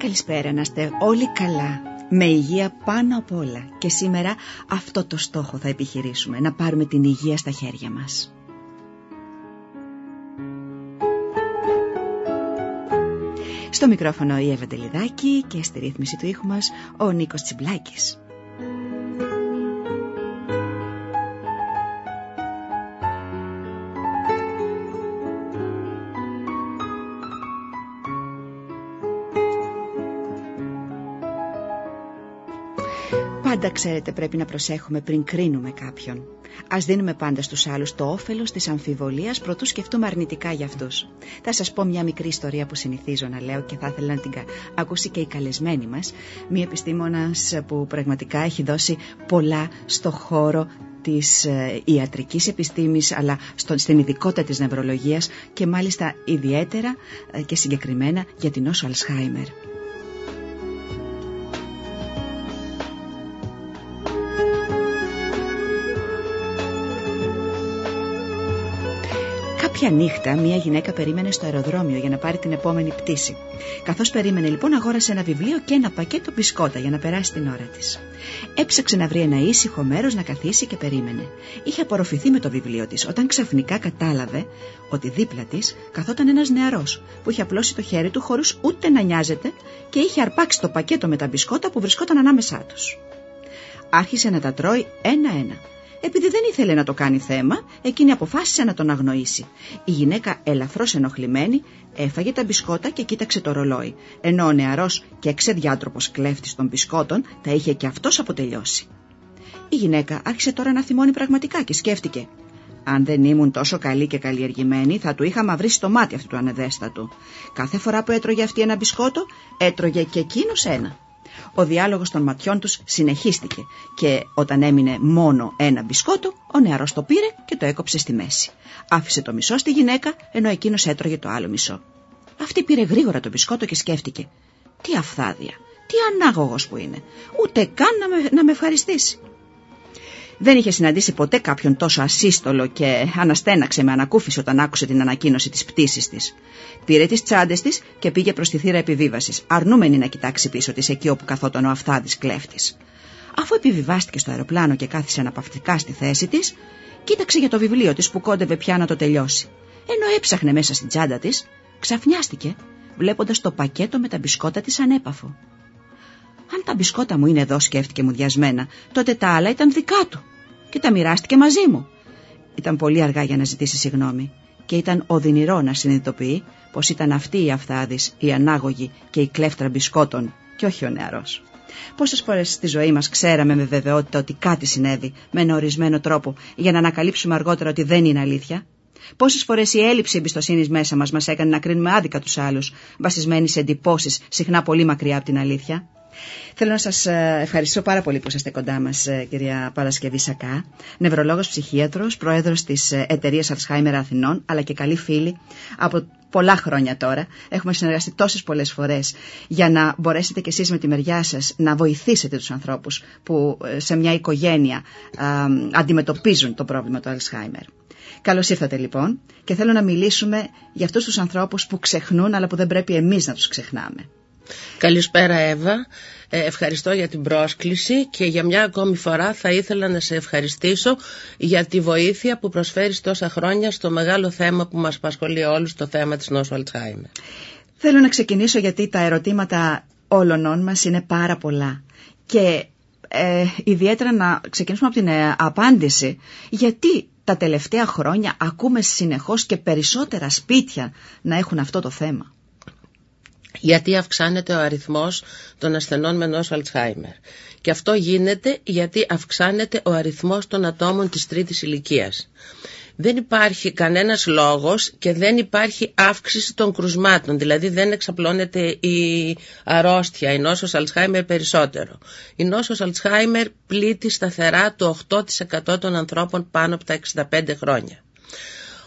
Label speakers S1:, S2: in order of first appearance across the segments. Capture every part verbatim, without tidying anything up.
S1: Καλησπέρα, να είστε όλοι καλά, με υγεία πάνω απ' όλα. Και σήμερα αυτό το στόχο θα επιχειρήσουμε, να πάρουμε την υγεία στα χέρια μας. Στο μικρόφωνο η Εύα Ντελιδάκη και στη ρύθμιση του ήχου μας ο Νίκος Τσιμπλάκης. Πάντα, ξέρετε, πρέπει να προσέχουμε πριν κρίνουμε κάποιον. Ας δίνουμε πάντα στους άλλους το όφελος της αμφιβολίας προτού σκεφτούμε αρνητικά για αυτούς. Θα σας πω μια μικρή ιστορία που συνηθίζω να λέω και θα ήθελα να την ακούσει και η καλεσμένη μας. Μια επιστήμονας που πραγματικά έχει δώσει πολλά στο χώρο της ιατρικής επιστήμης, αλλά στο, στην ειδικότητα της νευρολογίας και μάλιστα ιδιαίτερα και συγκεκριμένα για την νόσο Αλσχάιμερ. Κάποια νύχτα μια γυναίκα περίμενε στο αεροδρόμιο για να πάρει την επόμενη πτήση. Καθώς περίμενε λοιπόν, αγόρασε ένα βιβλίο και ένα πακέτο μπισκότα για να περάσει την ώρα της. Έψαξε να βρει ένα ήσυχο μέρος να καθίσει και περίμενε. Είχε απορροφηθεί με το βιβλίο της όταν ξαφνικά κατάλαβε ότι δίπλα της καθόταν ένας νεαρός που είχε απλώσει το χέρι του χωρίς ούτε να νοιάζεται και είχε αρπάξει το πακέτο με τα μπισκότα που βρισκόταν ανάμεσά τους. Άρχισε να τα τρώει ένα-ένα. Επειδή δεν ήθελε να το κάνει θέμα, εκείνη αποφάσισε να τον αγνοήσει. Η γυναίκα, ελαφρώς ενοχλημένη, έφαγε τα μπισκότα και κοίταξε το ρολόι, ενώ ο νεαρός και εξεδιάτροπος κλέφτης των μπισκότων τα είχε και αυτός αποτελειώσει. Η γυναίκα άρχισε τώρα να θυμώνει πραγματικά και σκέφτηκε: αν δεν ήμουν τόσο καλή και καλλιεργημένη, θα του είχα μαυρίσει το μάτι αυτού του ανεδέστατου. Κάθε φορά που έτρωγε αυτή ένα μπισκότο, έτρωγε και εκείνος ένα. Ο διάλογος των ματιών τους συνεχίστηκε και όταν έμεινε μόνο ένα μπισκότο, ο νεαρός το πήρε και το έκοψε στη μέση. Άφησε το μισό στη γυναίκα, ενώ εκείνος έτρωγε το άλλο μισό. Αυτή πήρε γρήγορα το μπισκότο και σκέφτηκε: τι αφθάδια, τι ανάγωγος που είναι, ούτε καν να με, να με ευχαριστήσει. Δεν είχε συναντήσει ποτέ κάποιον τόσο ασύστολο και αναστέναξε με ανακούφιση όταν άκουσε την ανακοίνωση της πτήσης της. Πήρε τις τσάντες της και πήγε προς τη θύρα επιβίβασης, αρνούμενη να κοιτάξει πίσω της εκεί όπου καθόταν ο αφθάδης κλέφτης. Αφού επιβιβάστηκε στο αεροπλάνο και κάθισε αναπαυτικά στη θέση της, κοίταξε για το βιβλίο της που κόντευε πια να το τελειώσει. Ενώ έψαχνε μέσα στην τσάντα της, ξαφνιάστηκε βλέποντας το πακέτο με τα μπισκότα της ανέπαφο. Αν τα μπισκότα μου είναι εδώ, σκέφτηκε μουδιασμένα, τότε τα άλλα ήταν δικά του και τα μοιράστηκε μαζί μου. Ήταν πολύ αργά για να ζητήσει συγγνώμη και ήταν οδυνηρό να συνειδητοποιεί πως ήταν αυτή η αφθάδης, η ανάγωγη και η κλέφτρα μπισκότων και όχι ο νεαρός. Πόσες φορές στη ζωή μας ξέραμε με βεβαιότητα ότι κάτι συνέβη με ένα ορισμένο τρόπο για να ανακαλύψουμε αργότερα ότι δεν είναι αλήθεια. Πόσες φορές η έλλειψη εμπιστοσύνης μέσα μας μας έκανε να κρίνουμε άδικα τους άλλους, βασισμένοι σε εντυπώσεις συχνά πολύ μακριά από την αλήθεια. Θέλω να σας ευχαριστήσω πάρα πολύ που είσαστε κοντά μας, κυρία Παρασκευή Σακά, νευρολόγος ψυχίατρος, πρόεδρος της εταιρείας Αλσχάιμερ Αθηνών, αλλά και καλή φίλη από πολλά χρόνια τώρα. Έχουμε συνεργαστεί τόσες πολλές φορές για να μπορέσετε κι εσείς με τη μεριά σας να βοηθήσετε τους ανθρώπους που σε μια οικογένεια α, αντιμετωπίζουν το πρόβλημα του Αλσχάιμερ. Καλώς ήρθατε λοιπόν και θέλω να μιλήσουμε για αυτούς τους ανθρώπους που ξεχνούν αλλά που δεν πρέπει εμείς να τους ξεχνάμε.
S2: Καλησπέρα Εύα, ε, ευχαριστώ για την πρόσκληση και για μια ακόμη φορά θα ήθελα να σε ευχαριστήσω για τη βοήθεια που προσφέρεις τόσα χρόνια στο μεγάλο θέμα που μας απασχολεί όλους, το θέμα της νόσου Αλτσχάιμερ.
S1: Θέλω να ξεκινήσω γιατί τα ερωτήματα όλων μας είναι πάρα πολλά και ε, ιδιαίτερα να ξεκινήσουμε από την ε, απάντηση γιατί τα τελευταία χρόνια ακούμε συνεχώς και περισσότερα σπίτια να έχουν αυτό το θέμα.
S2: Γιατί αυξάνεται ο αριθμός των ασθενών με νόσο Αλτσχάιμερ. Και αυτό γίνεται γιατί αυξάνεται ο αριθμός των ατόμων της τρίτης ηλικίας. Δεν υπάρχει κανένας λόγος και δεν υπάρχει αύξηση των κρουσμάτων, δηλαδή δεν εξαπλώνεται η αρρώστια, η νόσος Αλτσχάιμερ περισσότερο. Η νόσος Αλτσχάιμερ πλήττει σταθερά το οκτώ τοις εκατό των ανθρώπων πάνω από τα εξήντα πέντε χρόνια.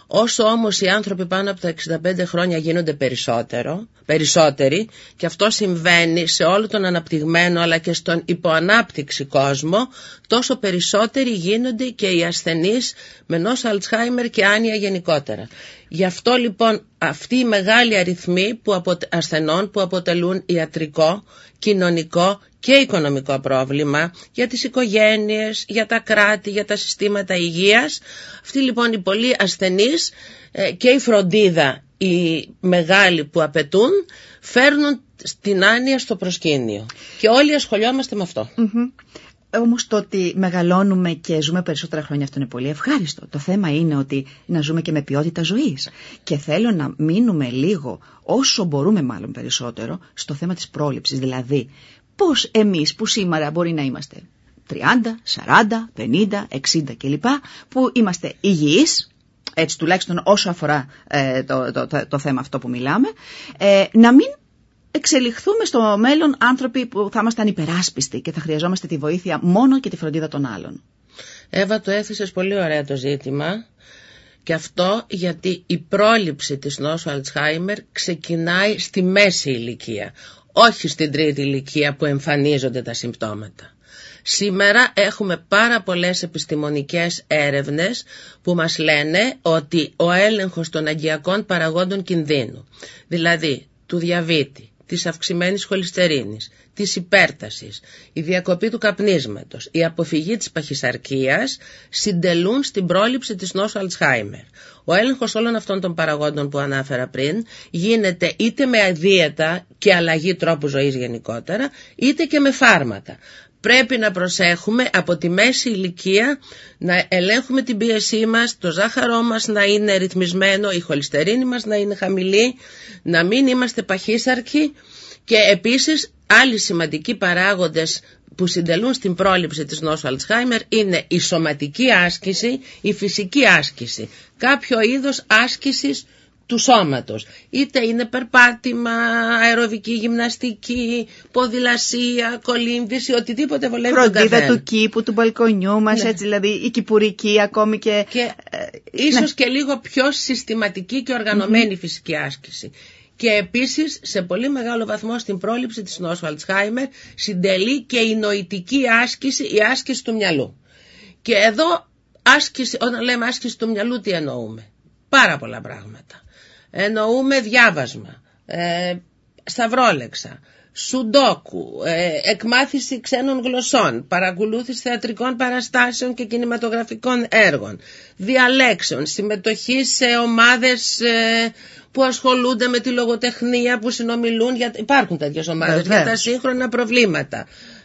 S2: Όσο όμως οι άνθρωποι πάνω από τα εξήντα πέντε χρόνια γίνονται περισσότερο, περισσότεροι, και αυτό συμβαίνει σε όλο τον αναπτυγμένο αλλά και στον υποανάπτυξη κόσμο, τόσο περισσότεροι γίνονται και οι ασθενείς με νόσο Αλτσχάιμερ και άνοια γενικότερα. Γι' αυτό λοιπόν αυτοί οι μεγάλοι αριθμοί που απο... ασθενών που αποτελούν ιατρικό, κοινωνικό και οικονομικό πρόβλημα για τις οικογένειες, για τα κράτη, για τα συστήματα υγείας, αυτοί λοιπόν οι πολλοί ασθενείς ε, και η φροντίδα οι μεγάλοι που απαιτούν φέρνουν την άνοια στο προσκήνιο και όλοι ασχολιόμαστε με αυτό.
S1: Mm-hmm. Όμως το ότι μεγαλώνουμε και ζούμε περισσότερα χρόνια αυτό είναι πολύ ευχάριστο. Το θέμα είναι ότι να ζούμε και με ποιότητα ζωής. Και θέλω να μείνουμε λίγο, όσο μπορούμε μάλλον περισσότερο, στο θέμα της πρόληψης. Δηλαδή, πώς εμείς που σήμερα μπορεί να είμαστε τριάντα, σαράντα, πενήντα, εξήντα κλπ. Που είμαστε υγιείς, έτσι τουλάχιστον όσο αφορά ε, το, το, το, το θέμα αυτό που μιλάμε, ε, να μην εξελιχθούμε στο μέλλον άνθρωποι που θα ήμασταν υπεράσπιστοι και θα χρειαζόμαστε τη βοήθεια μόνο και τη φροντίδα των άλλων.
S2: Εύα, το έθεσες πολύ ωραία το ζήτημα, και αυτό γιατί η πρόληψη της νόσου Αλτσχάιμερ ξεκινάει στη μέση ηλικία, όχι στην τρίτη ηλικία που εμφανίζονται τα συμπτώματα. Σήμερα έχουμε πάρα πολλές επιστημονικές έρευνες που μας λένε ότι ο έλεγχος των αγκιακών παραγόντων κινδύνου, δηλαδή του διαβήτη, της αυξημένης χολυστερίνης, της υπέρτασης, η διακοπή του καπνίσματος, η αποφυγή της παχυσαρκίας συντελούν στην πρόληψη της νόσου Αλτσχάιμερ. Ο έλεγχος όλων αυτών των παραγόντων που ανάφερα πριν γίνεται είτε με δίαιτα και αλλαγή τρόπου ζωής γενικότερα, είτε και με φάρμακα. Πρέπει να προσέχουμε από τη μέση ηλικία να ελέγχουμε την πίεσή μας, το ζάχαρό μας να είναι ρυθμισμένο, η χολυστερίνη μας να είναι χαμηλή, να μην είμαστε παχύσαρκοι, και επίσης άλλοι σημαντικοί παράγοντες που συντελούν στην πρόληψη της νόσου Αλτσχάιμερ είναι η σωματική άσκηση, η φυσική άσκηση, κάποιο είδος άσκησης του σώματος, είτε είναι περπάτημα, αεροβική γυμναστική, ποδηλασία, κολύμβηση, οτιδήποτε βολεύει τον καθένα.
S1: Φροντίδα του κήπου, του μπαλκονιού μας, ναι. Έτσι δηλαδή η κυπουρική ακόμη και...
S2: και ε, ίσως ναι. και λίγο πιο συστηματική και οργανωμένη mm-hmm. φυσική άσκηση. Και επίσης σε πολύ μεγάλο βαθμό στην πρόληψη της νόσου Αλτσχάιμερ συντελεί και η νοητική άσκηση, η άσκηση του μυαλού. Και εδώ άσκηση, όταν λέμε άσκηση του μυαλού, τι εννοούμε? Πάρα πολλά πράγματα. Εννοούμε διάβασμα, ε, σταυρόλεξα, σουντόκου, ε, εκμάθηση ξένων γλωσσών, παρακολούθηση θεατρικών παραστάσεων και κινηματογραφικών έργων, διαλέξεων, συμμετοχή σε ομάδες ε, που ασχολούνται με τη λογοτεχνία, που συνομιλούν, για, υπάρχουν τέτοιες ομάδες για τα σύγχρονα προβλήματα.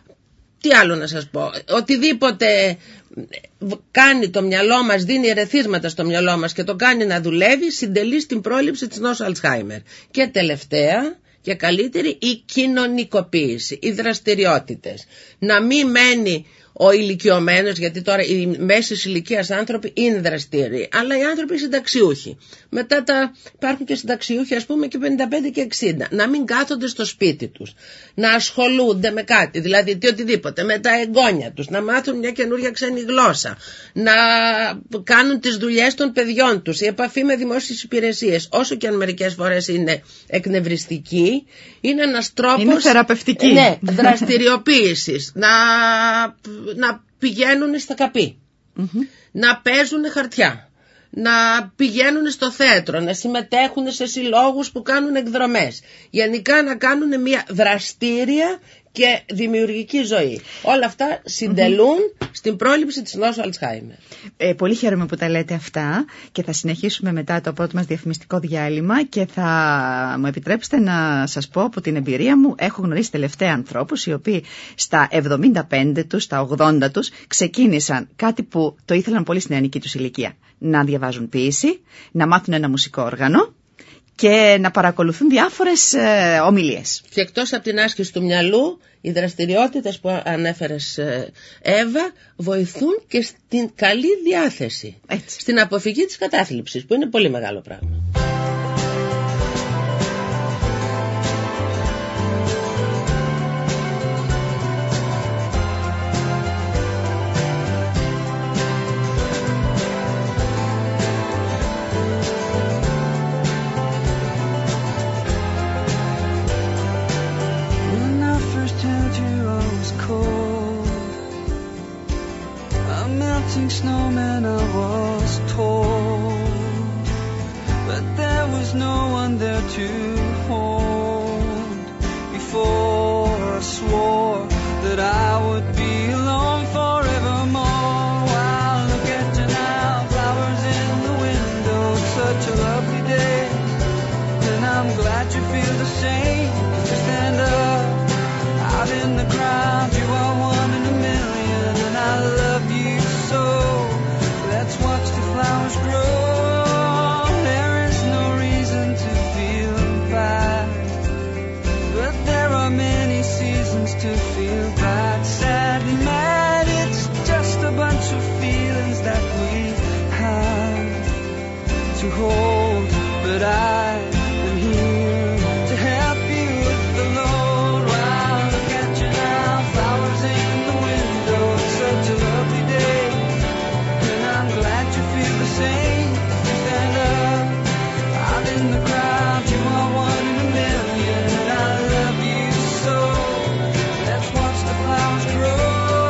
S2: Τι άλλο να σας πω, οτιδήποτε κάνει το μυαλό μας, δίνει ερεθίσματα στο μυαλό μας και το κάνει να δουλεύει, συντελεί στην πρόληψη της νόσου Αλτσχάιμερ. Και τελευταία και καλύτερη, η κοινωνικοποίηση, οι δραστηριότητες. Να μην μένει ο ηλικιωμένος, γιατί τώρα οι μέσης ηλικίας άνθρωποι είναι δραστήριοι, αλλά οι άνθρωποι συνταξιούχοι. Μετά τα, υπάρχουν και συνταξιούχοι, ας πούμε, και πενήντα πέντε και εξήντα. Να μην κάθονται στο σπίτι τους, να ασχολούνται με κάτι, δηλαδή τι οτιδήποτε, με τα εγγόνια τους, να μάθουν μια καινούργια ξένη γλώσσα, να κάνουν τις δουλειές των παιδιών τους, η επαφή με δημόσιες υπηρεσίες, όσο και αν μερικές φορές είναι εκνευριστική, είναι ένας τρόπος,
S1: είναι θεραπευτική,
S2: ναι, δραστηριοποίησης, να, να πηγαίνουν στα καπί, mm-hmm. να παίζουν χαρτιά, να πηγαίνουν στο θέατρο, να συμμετέχουν σε συλλόγους που κάνουν εκδρομές, γενικά να κάνουν μια δραστήρια και δημιουργική ζωή. Όλα αυτά συντελούν mm-hmm. στην πρόληψη της νόσου Αλτσχάιμερ.
S1: Ε, πολύ χαίρομαι που τα λέτε αυτά και θα συνεχίσουμε μετά το πρώτο μας διαφημιστικό διάλειμμα, και θα μου επιτρέψετε να σας πω από την εμπειρία μου, έχω γνωρίσει τελευταία ανθρώπους οι οποίοι στα εβδομήντα πέντε τους, στα ογδόντα τους ξεκίνησαν κάτι που το ήθελαν πολύ στην νεανική τους ηλικία. Να διαβάζουν ποίηση, να μάθουν ένα μουσικό όργανο και να παρακολουθούν διάφορες ε, ομιλίες.
S2: Και εκτός από την άσκηση του μυαλού, οι δραστηριότητες που ανέφερες, ε, Εύα, βοηθούν και στην καλή διάθεση.
S1: Έτσι.
S2: Στην αποφυγή της κατάθλιψης, που είναι πολύ μεγάλο πράγμα.
S3: a melting snowman I was told, but there was no one there to hold. Before I swore that I would be alone forevermore. Wow, look at you now, flowers in the window, such a lovely day. And I'm glad you feel the same. You stand up out in the crowd, you are one in a million, and I love you so. Let's watch the flowers grow. There is no reason to feel bad, but there are many seasons to feel bad, sad and mad. It's just a bunch of feelings that we have to hold, but I am here to help you with the load. Wow, look at you now, flowers in the window, it's such a lovely day, and I'm glad you feel the same. You stand up out in the crowd, you are one in a million, and I love you so. Let's watch the flowers grow.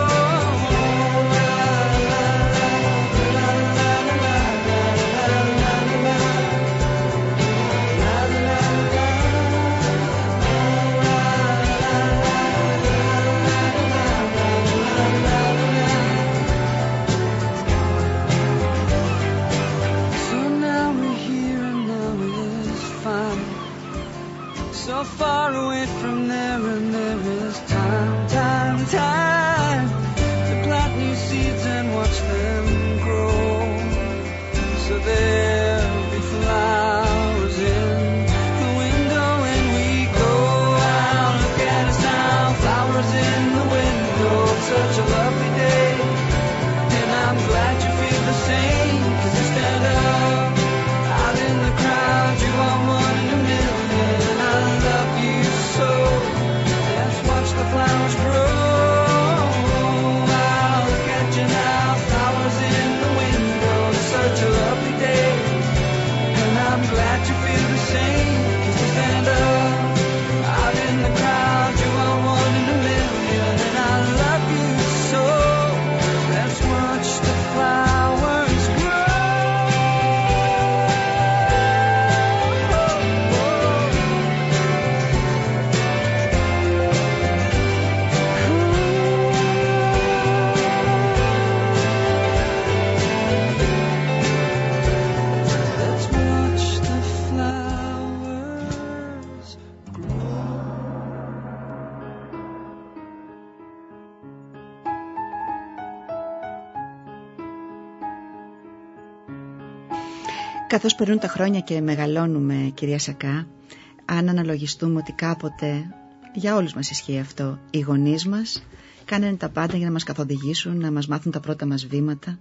S3: So now we're here and now is fine. So far away from there and there is time, time, time to plant new seeds and watch them grow. So there'll be flowers in the window when we go out. Look at us now, flowers in the window, it's such a lovely day, and I'm glad you feel the same. 'Cause you stand up out in the crowd, you are one in a million, and I love you so. Let's watch the flowers grow. Wow, look at you now, flowers in the window, it's such a lovely day, and I'm glad you feel the same. 'Cause you stand up out in the crowd, you are one in a million, and I love you so. Let's watch the flowers grow. Let's watch the flowers grow.
S1: Καθώς περνούν τα χρόνια και μεγαλώνουμε, κυρία Σακά, αν αναλογιστούμε ότι κάποτε, για όλους μας ισχύει αυτό, οι γονείς μας κάνανε τα πάντα για να μας καθοδηγήσουν, να μας μάθουν τα πρώτα μας βήματα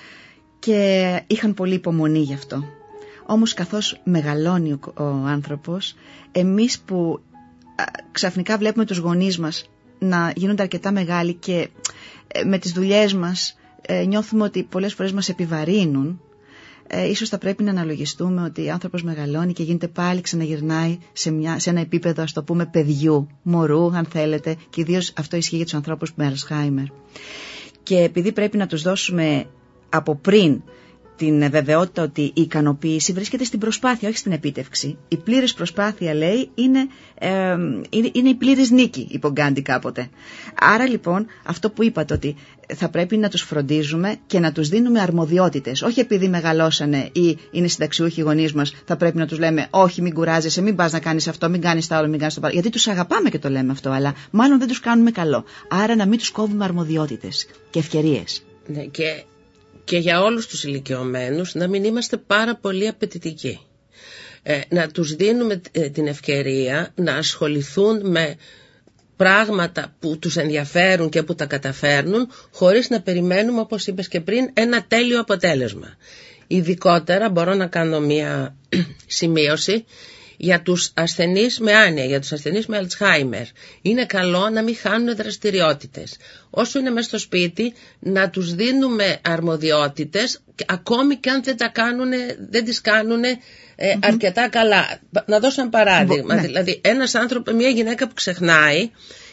S1: και είχαν πολύ υπομονή γι' αυτό. Όμως καθώς μεγαλώνει ο, ο άνθρωπος, εμείς που α, ξαφνικά βλέπουμε τους γονείς μας να γίνονται αρκετά μεγάλοι και ε, με τις δουλειές μας ε, νιώθουμε ότι πολλές φορές μας επιβαρύνουν, ε, ίσως θα πρέπει να αναλογιστούμε ότι ο άνθρωπος μεγαλώνει και γίνεται πάλι, ξαναγυρνάει σε, μια, σε ένα επίπεδο, ας το πούμε, παιδιού, μωρού αν θέλετε, και ιδίως αυτό ισχύει για τους ανθρώπους με Αλσχάιμερ. Και επειδή πρέπει να τους δώσουμε από πριν την βεβαιότητα ότι η ικανοποίηση βρίσκεται στην προσπάθεια, όχι στην επίτευξη. Η πλήρης προσπάθεια, λέει, είναι, ε, είναι, είναι η πλήρης νίκη, είπε ο Γκάντι κάποτε. Άρα λοιπόν αυτό που είπατε, ότι θα πρέπει να τους φροντίζουμε και να τους δίνουμε αρμοδιότητες. Όχι επειδή μεγαλώσανε ή είναι συνταξιούχοι οι γονείς μας, θα πρέπει να τους λέμε όχι, μην κουράζεσαι, μην πας να κάνεις αυτό, μην κάνεις τα άλλο, μην κάνεις το άλλο. Γιατί τους αγαπάμε και το λέμε αυτό, αλλά μάλλον δεν τους κάνουμε καλό. Άρα να μην τους κόβουμε αρμοδιότητες και ευκαιρίες.
S2: Ναι, και... και για όλους τους ηλικιωμένους να μην είμαστε πάρα πολύ απαιτητικοί. Ε, να τους δίνουμε ε, την ευκαιρία να ασχοληθούν με πράγματα που τους ενδιαφέρουν και που τα καταφέρνουν, χωρίς να περιμένουμε, όπως είπες και πριν, ένα τέλειο αποτέλεσμα. Ειδικότερα μπορώ να κάνω μία σημείωση για τους ασθενείς με άνοια, για τους ασθενείς με Αλτσχάιμερ. Είναι καλό να μην χάνουν δραστηριότητες. Όσο είναι μέσα στο σπίτι, να τους δίνουμε αρμοδιότητες, ακόμη και αν δεν, τα κάνουνε, δεν τις κάνουν ε, mm-hmm. αρκετά καλά. Να δώσω ένα παράδειγμα. Ναι. Δηλαδή, ένας άνθρωπος, μια γυναίκα που ξεχνάει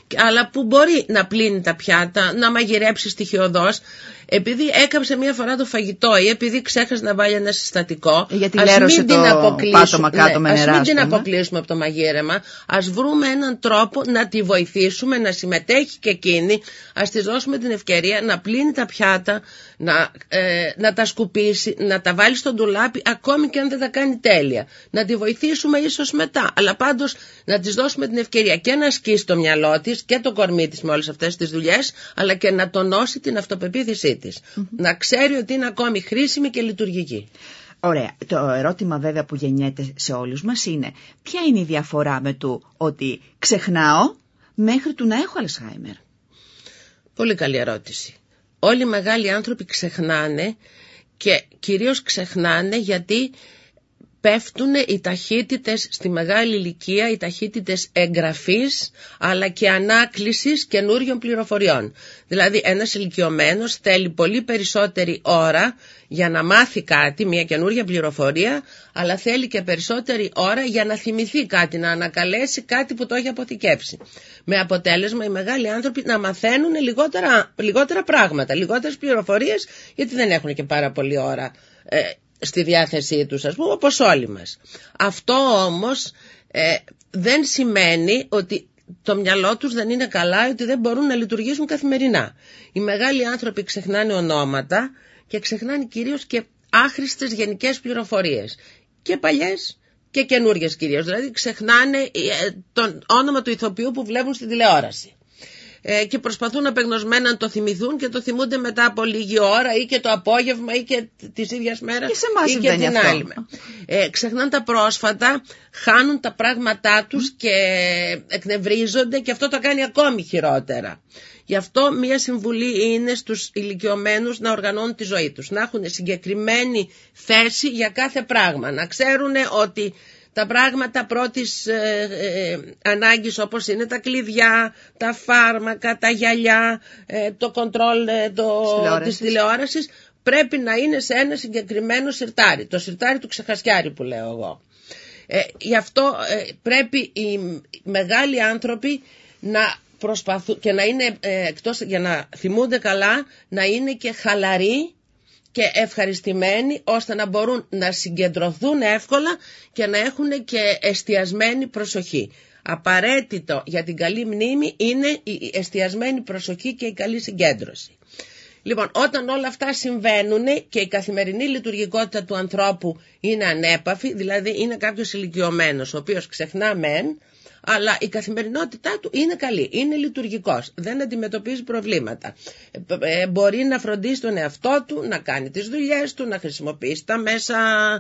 S2: αλλά που μπορεί να πλύνει τα πιάτα, να μαγειρέψει στοιχειωδώς, επειδή έκαψε μία φορά το φαγητό ή επειδή ξέχασε να βάλει ένα συστατικό,
S1: γιατί
S2: ας μην την
S1: αποκλείσουμε, κάτω με
S2: ναι,
S1: νερά,
S2: ας μην την αποκλείσουμε από το μαγείρεμα, ας βρούμε έναν τρόπο να τη βοηθήσουμε να συμμετέχει και εκείνη, ας της δώσουμε την ευκαιρία να πλύνει τα πιάτα, να, ε, να τα σκουπίσει, να τα βάλει στο ντουλάπι, ακόμη και αν δεν τα κάνει τέλεια. Να τη βοηθήσουμε ίσως μετά, αλλά πάντως να της δώσουμε την ευκαιρία και να ασκήσει το μυαλό της και το κορμί της με όλες αυτές τις δουλειές, αλλά και να τονώσει την αυτοπεποίθησή της. Mm-hmm. Να ξέρει ότι είναι ακόμη χρήσιμη και λειτουργική.
S1: Ωραία. Το ερώτημα βέβαια που γεννιέται σε όλους μας είναι ποια είναι η διαφορά με το ότι ξεχνάω μέχρι του να έχω Αλσχάιμερ.
S2: Πολύ καλή ερώτηση. Όλοι οι μεγάλοι άνθρωποι ξεχνάνε και κυρίως ξεχνάνε γιατί πέφτουν οι ταχύτητες στη μεγάλη ηλικία, οι ταχύτητες εγγραφής αλλά και ανάκλησης καινούριων πληροφοριών. Δηλαδή ένας ηλικιωμένος θέλει πολύ περισσότερη ώρα για να μάθει κάτι, μια καινούρια πληροφορία, αλλά θέλει και περισσότερη ώρα για να θυμηθεί κάτι, να ανακαλέσει κάτι που το έχει αποθηκεύσει. Με αποτέλεσμα οι μεγάλοι άνθρωποι να μαθαίνουν λιγότερα, λιγότερα πράγματα, λιγότερες πληροφορίες, γιατί δεν έχουν και πάρα πολλή ώρα ε, στη διάθεσή τους, ας πούμε, όπως όλοι μας. Αυτό όμως ε, δεν σημαίνει ότι το μυαλό τους δεν είναι καλά, ότι δεν μπορούν να λειτουργήσουν καθημερινά. Οι μεγάλοι άνθρωποι ξεχνάνε ονόματα και ξεχνάνε κυρίως και άχρηστες γενικές πληροφορίες. Και παλιές και καινούργιες κυρίως. Δηλαδή ξεχνάνε το όνομα του ηθοποιού που βλέπουν στην τηλεόραση. Ε, και προσπαθούν απεγνωσμένα να το θυμηθούν και το θυμούνται μετά από λίγη ώρα ή και το απόγευμα ή και της ίδιας μέρας ή και την άλλη. Ε, ξεχνάνε τα πρόσφατα, χάνουν τα πράγματά τους mm. και εκνευρίζονται και αυτό το κάνει ακόμη χειρότερα. Γι' αυτό μία συμβουλή είναι στους ηλικιωμένους να οργανώνουν τη ζωή τους, να έχουν συγκεκριμένη θέση για κάθε πράγμα, να ξέρουν ότι τα πράγματα πρώτης ε, ε, ανάγκης όπως είναι τα κλειδιά, τα φάρμακα, τα γυαλιά, ε, το κοντρόλ ε, το, της τηλεόρασης πρέπει να είναι σε ένα συγκεκριμένο σιρτάρι, το σιρτάρι του ξεχασιάρι που λέω εγώ. Ε, γι' αυτό ε, πρέπει οι μεγάλοι άνθρωποι να προσπαθούν και να είναι ε, εκτός για να θυμούνται καλά, να είναι και χαλαροί και ευχαριστημένοι ώστε να μπορούν να συγκεντρωθούν εύκολα και να έχουν και εστιασμένη προσοχή. Απαραίτητο για την καλή μνήμη είναι η εστιασμένη προσοχή και η καλή συγκέντρωση. Λοιπόν, όταν όλα αυτά συμβαίνουν και η καθημερινή λειτουργικότητα του ανθρώπου είναι ανέπαφη, δηλαδή είναι κάποιος ηλικιωμένος ο οποίος ξεχνά μεν, αλλά η καθημερινότητά του είναι καλή, είναι λειτουργικός, δεν αντιμετωπίζει προβλήματα. Ε, μπορεί να φροντίσει τον εαυτό του, να κάνει τις δουλειές του, να χρησιμοποιήσει τα μέσα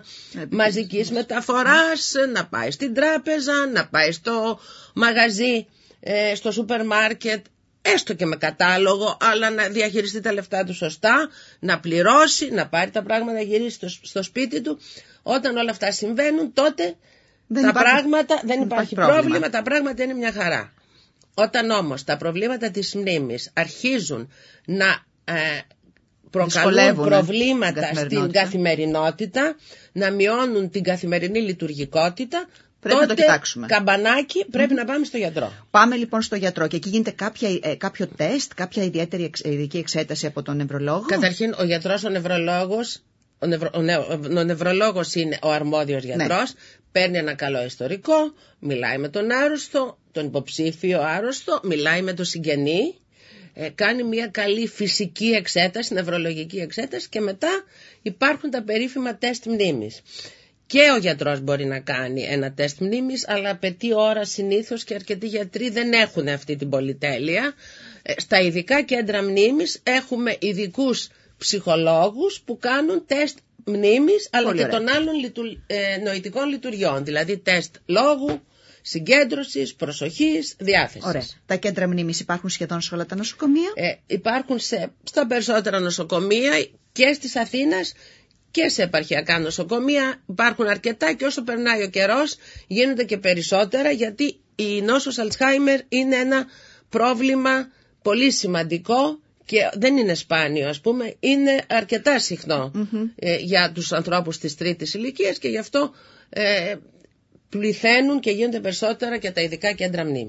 S2: μαζικής μεταφοράς, να πάει στην τράπεζα, να πάει στο μαγαζί, ε, στο σούπερ μάρκετ, έστω και με κατάλογο, αλλά να διαχειριστεί τα λεφτά του σωστά, να πληρώσει, να πάρει τα πράγματα να γυρίσει στο, στο σπίτι του. Όταν όλα αυτά συμβαίνουν, τότε δεν τα υπάρχει, πράγματα, δεν, δεν υπάρχει πρόβλημα. πρόβλημα, τα πράγματα είναι μια χαρά. Όταν όμως τα προβλήματα της μνήμης αρχίζουν να ε, προκαλούν προβλήματα στην καθημερινότητα, να μειώνουν την καθημερινή λειτουργικότητα, πρέπει τότε, να το κοιτάξουμε. Καμπανάκι, πρέπει mm. να πάμε στο γιατρό. Πάμε λοιπόν στο γιατρό και εκεί γίνεται κάποια, ε, κάποιο τεστ, κάποια ιδιαίτερη εξ, ειδική εξέταση από τον νευρολόγο. Καταρχήν ο γιατρός, ο νευρολόγος, ο, νευρο, ο, νε, ο νευρολόγος είναι ο αρμόδιος γιατρός, ναι. Παίρνει ένα καλό ιστορικό, μιλάει με τον άρρωστο, τον υποψήφιο άρρωστο, μιλάει με τον συγγενή, ε, κάνει μια καλή φυσική εξέταση, νευρολογική εξέταση και μετά υπάρχουν τα περίφημα τεστ μνήμης. Και ο γιατρός μπορεί να κάνει ένα τεστ μνήμης, αλλά απαιτεί ώρα συνήθως και αρκετοί γιατροί δεν έχουν αυτή την πολυτέλεια. Στα ειδικά κέντρα μνήμης έχουμε ειδικούς ψυχολόγους που κάνουν τεστ μνήμης, αλλά πολύ και ωραία. Των άλλων λειτου... ε, νοητικών λειτουργιών, δηλαδή τεστ λόγου, συγκέντρωσης, προσοχής, διάθεσης. Ωραία. Τα κέντρα μνήμης υπάρχουν σχεδόν σε όλα τα νοσοκομεία. Ε, υπάρχουν σε, στα περισσότερα νοσοκομεία και στις Αθήνας και σε επαρχιακά νοσοκομεία υπάρχουν αρκετά και όσο περνάει ο καιρός γίνονται και περισσότερα, γιατί η νόσος Αλτσχάιμερ είναι ένα πρόβλημα πολύ σημαντικό και δεν είναι σπάνιο, ας πούμε, είναι αρκετά συχνό mm-hmm. ε, για τους ανθρώπους της τρίτης ηλικίας και γι' αυτό ε, πληθαίνουν και γίνονται περισσότερα και τα ειδικά κέντρα μνήμης.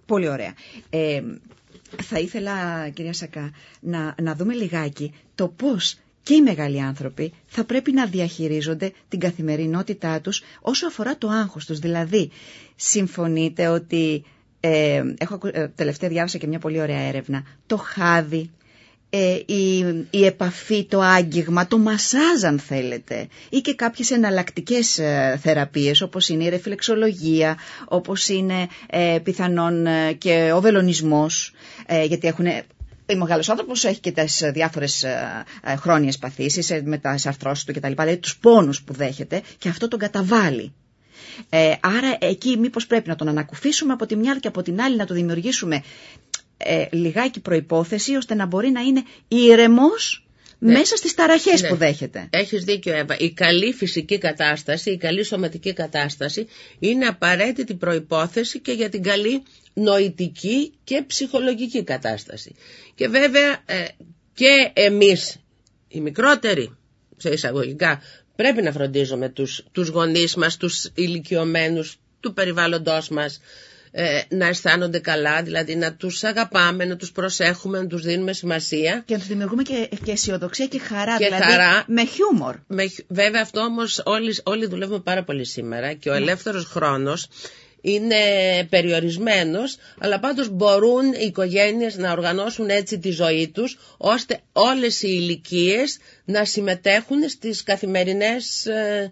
S1: Πολύ ωραία. Ε, θα ήθελα, κυρία Σακά, να, να δούμε λιγάκι το πώς και οι μεγάλοι άνθρωποι θα πρέπει να διαχειρίζονται την καθημερινότητά τους όσο αφορά το άγχος τους. Δηλαδή, συμφωνείτε ότι, ε, έχω, τελευταία διάβασα και μια πολύ ωραία έρευνα, το χάδι, ε, η, η επαφή, το άγγιγμα, το μασάζ αν θέλετε, ή και κάποιες εναλλακτικές ε, θεραπείες όπως είναι η ρεφλεξολογία, όπως είναι ε, πιθανόν ε, και ο βελονισμός, ε, γιατί έχουν... Ο μεγάλος άνθρωπος έχει και τις διάφορες ε, ε, χρόνιες παθήσεις ε, με τις αρθρώσεις του κτλ. Δηλαδή τους πόνους που δέχεται και αυτό τον καταβάλει. Ε, άρα εκεί μήπως πρέπει να τον ανακουφίσουμε από τη μια και από την άλλη να του δημιουργήσουμε ε, λιγάκι προϋπόθεση ώστε να μπορεί να είναι ήρεμος ναι. μέσα στις ταραχές ναι. που δέχεται.
S2: Έχεις δίκιο, Εύα. Η καλή φυσική κατάσταση, η καλή σωματική κατάσταση είναι απαραίτητη προϋπόθεση και για την καλή νοητική και ψυχολογική κατάσταση. Και βέβαια ε, και εμείς οι μικρότεροι, σε εισαγωγικά, πρέπει να φροντίζουμε τους, τους γονείς μας, τους ηλικιωμένους του περιβάλλοντός μας, ε, να αισθάνονται καλά, δηλαδή να τους αγαπάμε, να τους προσέχουμε, να τους δίνουμε σημασία.
S1: Και να τους δημιουργούμε και, και αισιοδοξία και χαρά,
S2: και
S1: δηλαδή
S2: χαρά,
S1: με χιούμορ.
S2: Με, βέβαια αυτό όμως όλοι, όλοι δουλεύουμε πάρα πολύ σήμερα και ο mm. ελεύθερος χρόνος είναι περιορισμένος, αλλά πάντως μπορούν οι οικογένειες να οργανώσουν έτσι τη ζωή τους, ώστε όλες οι ηλικίες να συμμετέχουν στις καθημερινές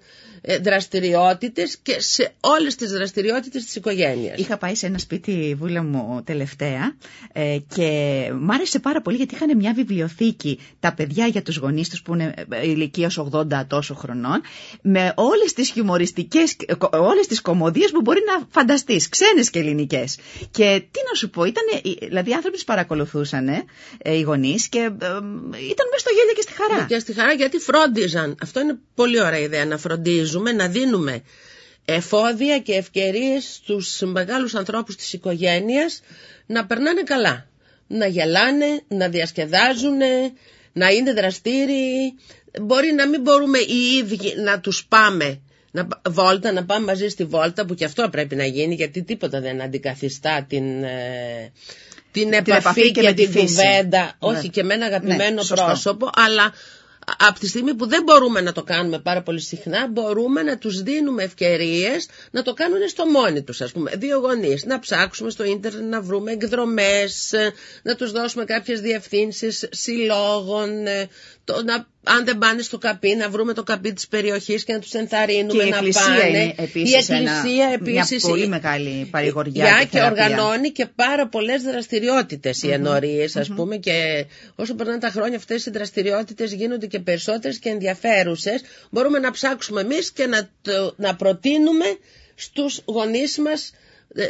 S2: δραστηριότητες και σε όλες τις δραστηριότητες της οικογένειας.
S1: Είχα πάει σε ένα σπίτι, Βούλα μου, τελευταία ε, και μ' άρεσε πάρα πολύ γιατί είχαν μια βιβλιοθήκη τα παιδιά για τους γονείς τους που είναι ηλικίας ογδόντα τόσο χρονών, με όλες τις χιουμοριστικές, όλες τις κωμωδίες που μπορεί να φανταστείς, ξένες και ελληνικές. Και τι να σου πω, ήταν, δηλαδή οι άνθρωποι τις παρακολουθούσαν ε, οι γονείς και ε, ήταν μέσα στο γέλιο και στη χαρά.
S2: Και στη χαρά γιατί φρόντιζαν. Αυτό είναι πολύ ωραία ιδέα, να φροντίζουμε, να δίνουμε εφόδια και ευκαιρίες στους μεγάλους ανθρώπους της οικογένειας να περνάνε καλά, να γελάνε, να διασκεδάζουν, να είναι δραστήριοι. Μπορεί να μην μπορούμε οι ίδιοι να τους πάμε να, βόλτα, να πάμε μαζί στη βόλτα, που και αυτό πρέπει να γίνει, γιατί τίποτα δεν αντικαθιστά την... Ε, την, την επαφή, επαφή και, και με την κουβέντα, ναι. όχι και με ένα αγαπημένο ναι, πρόσωπο, αλλά από τη στιγμή που δεν μπορούμε να το κάνουμε πάρα πολύ συχνά, μπορούμε να τους δίνουμε ευκαιρίες να το κάνουν στο μόνοι τους, ας πούμε, δύο γονείς, να ψάξουμε στο ίντερνετ, να βρούμε εκδρομές, να τους δώσουμε κάποιες διευθύνσεις συλλόγων, το, να, αν δεν πάνε στο καπί, να βρούμε το καπί της περιοχής και να τους ενθαρρύνουμε να πάνε.
S1: Είναι επίσης η εκκλησία ένα, επίσης, μια πολύ μεγάλη παρηγοριά
S2: για, και, και οργανώνει και πάρα πολλές δραστηριότητες mm-hmm. οι ενορίες, ας mm-hmm. πούμε, και όσο περνάνε τα χρόνια αυτές οι δραστηριότητες γίνονται και περισσότερες και ενδιαφέρουσες. Μπορούμε να ψάξουμε εμείς και να, το, να προτείνουμε στους γονείς μας ε,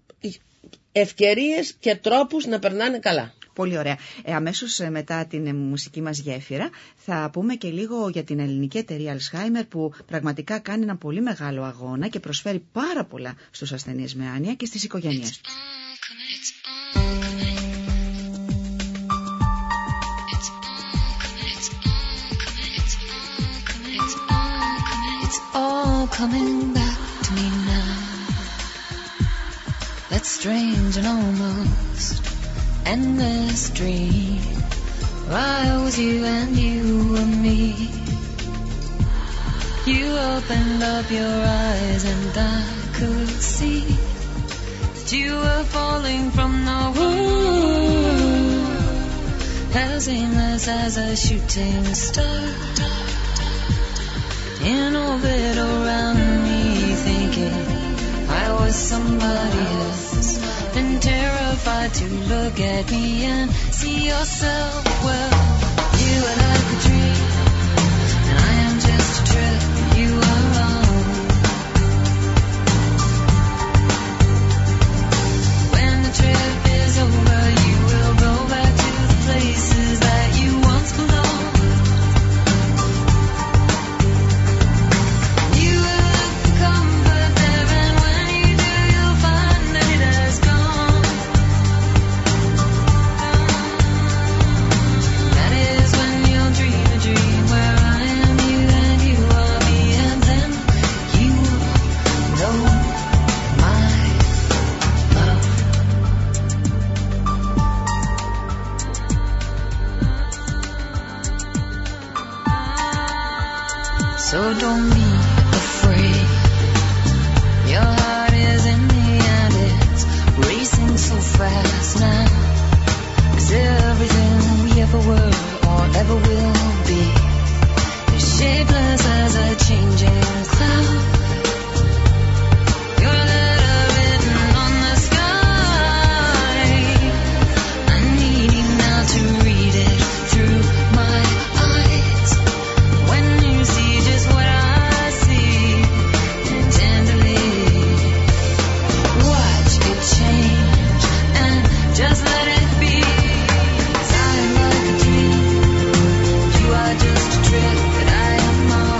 S2: ευκαιρίες και τρόπους να περνάνε καλά.
S1: Πολύ ωραία. Ε, αμέσως μετά την μουσική μας γέφυρα θα πούμε και λίγο για την ελληνική εταιρεία Alzheimer που πραγματικά κάνει ένα πολύ μεγάλο αγώνα και προσφέρει πάρα πολλά στους ασθενείς με άνοια και στις οικογένειες.
S4: That's strange and almost endless dream. I was you and you were me. You opened up your eyes and I could see that you were falling from the world, as aimless as a shooting star, in orbit around me, thinking I was somebody else, then terrified to look at me and see yourself. Well, you are like a dream, and I am just a trip you are on. When the trip is over, you will go back to the places that you once belonged. So don't be afraid. Your heart is in the end, it's racing so fast now. 'Cause everything we ever were or ever will be is shapeless as a changing cloud. Your letter written on the sky, I'm needing now to read it through my eyes. When you see just what I see, tenderly watch it change and just let it be. Sounding like a dream, you are just a trick that I am on.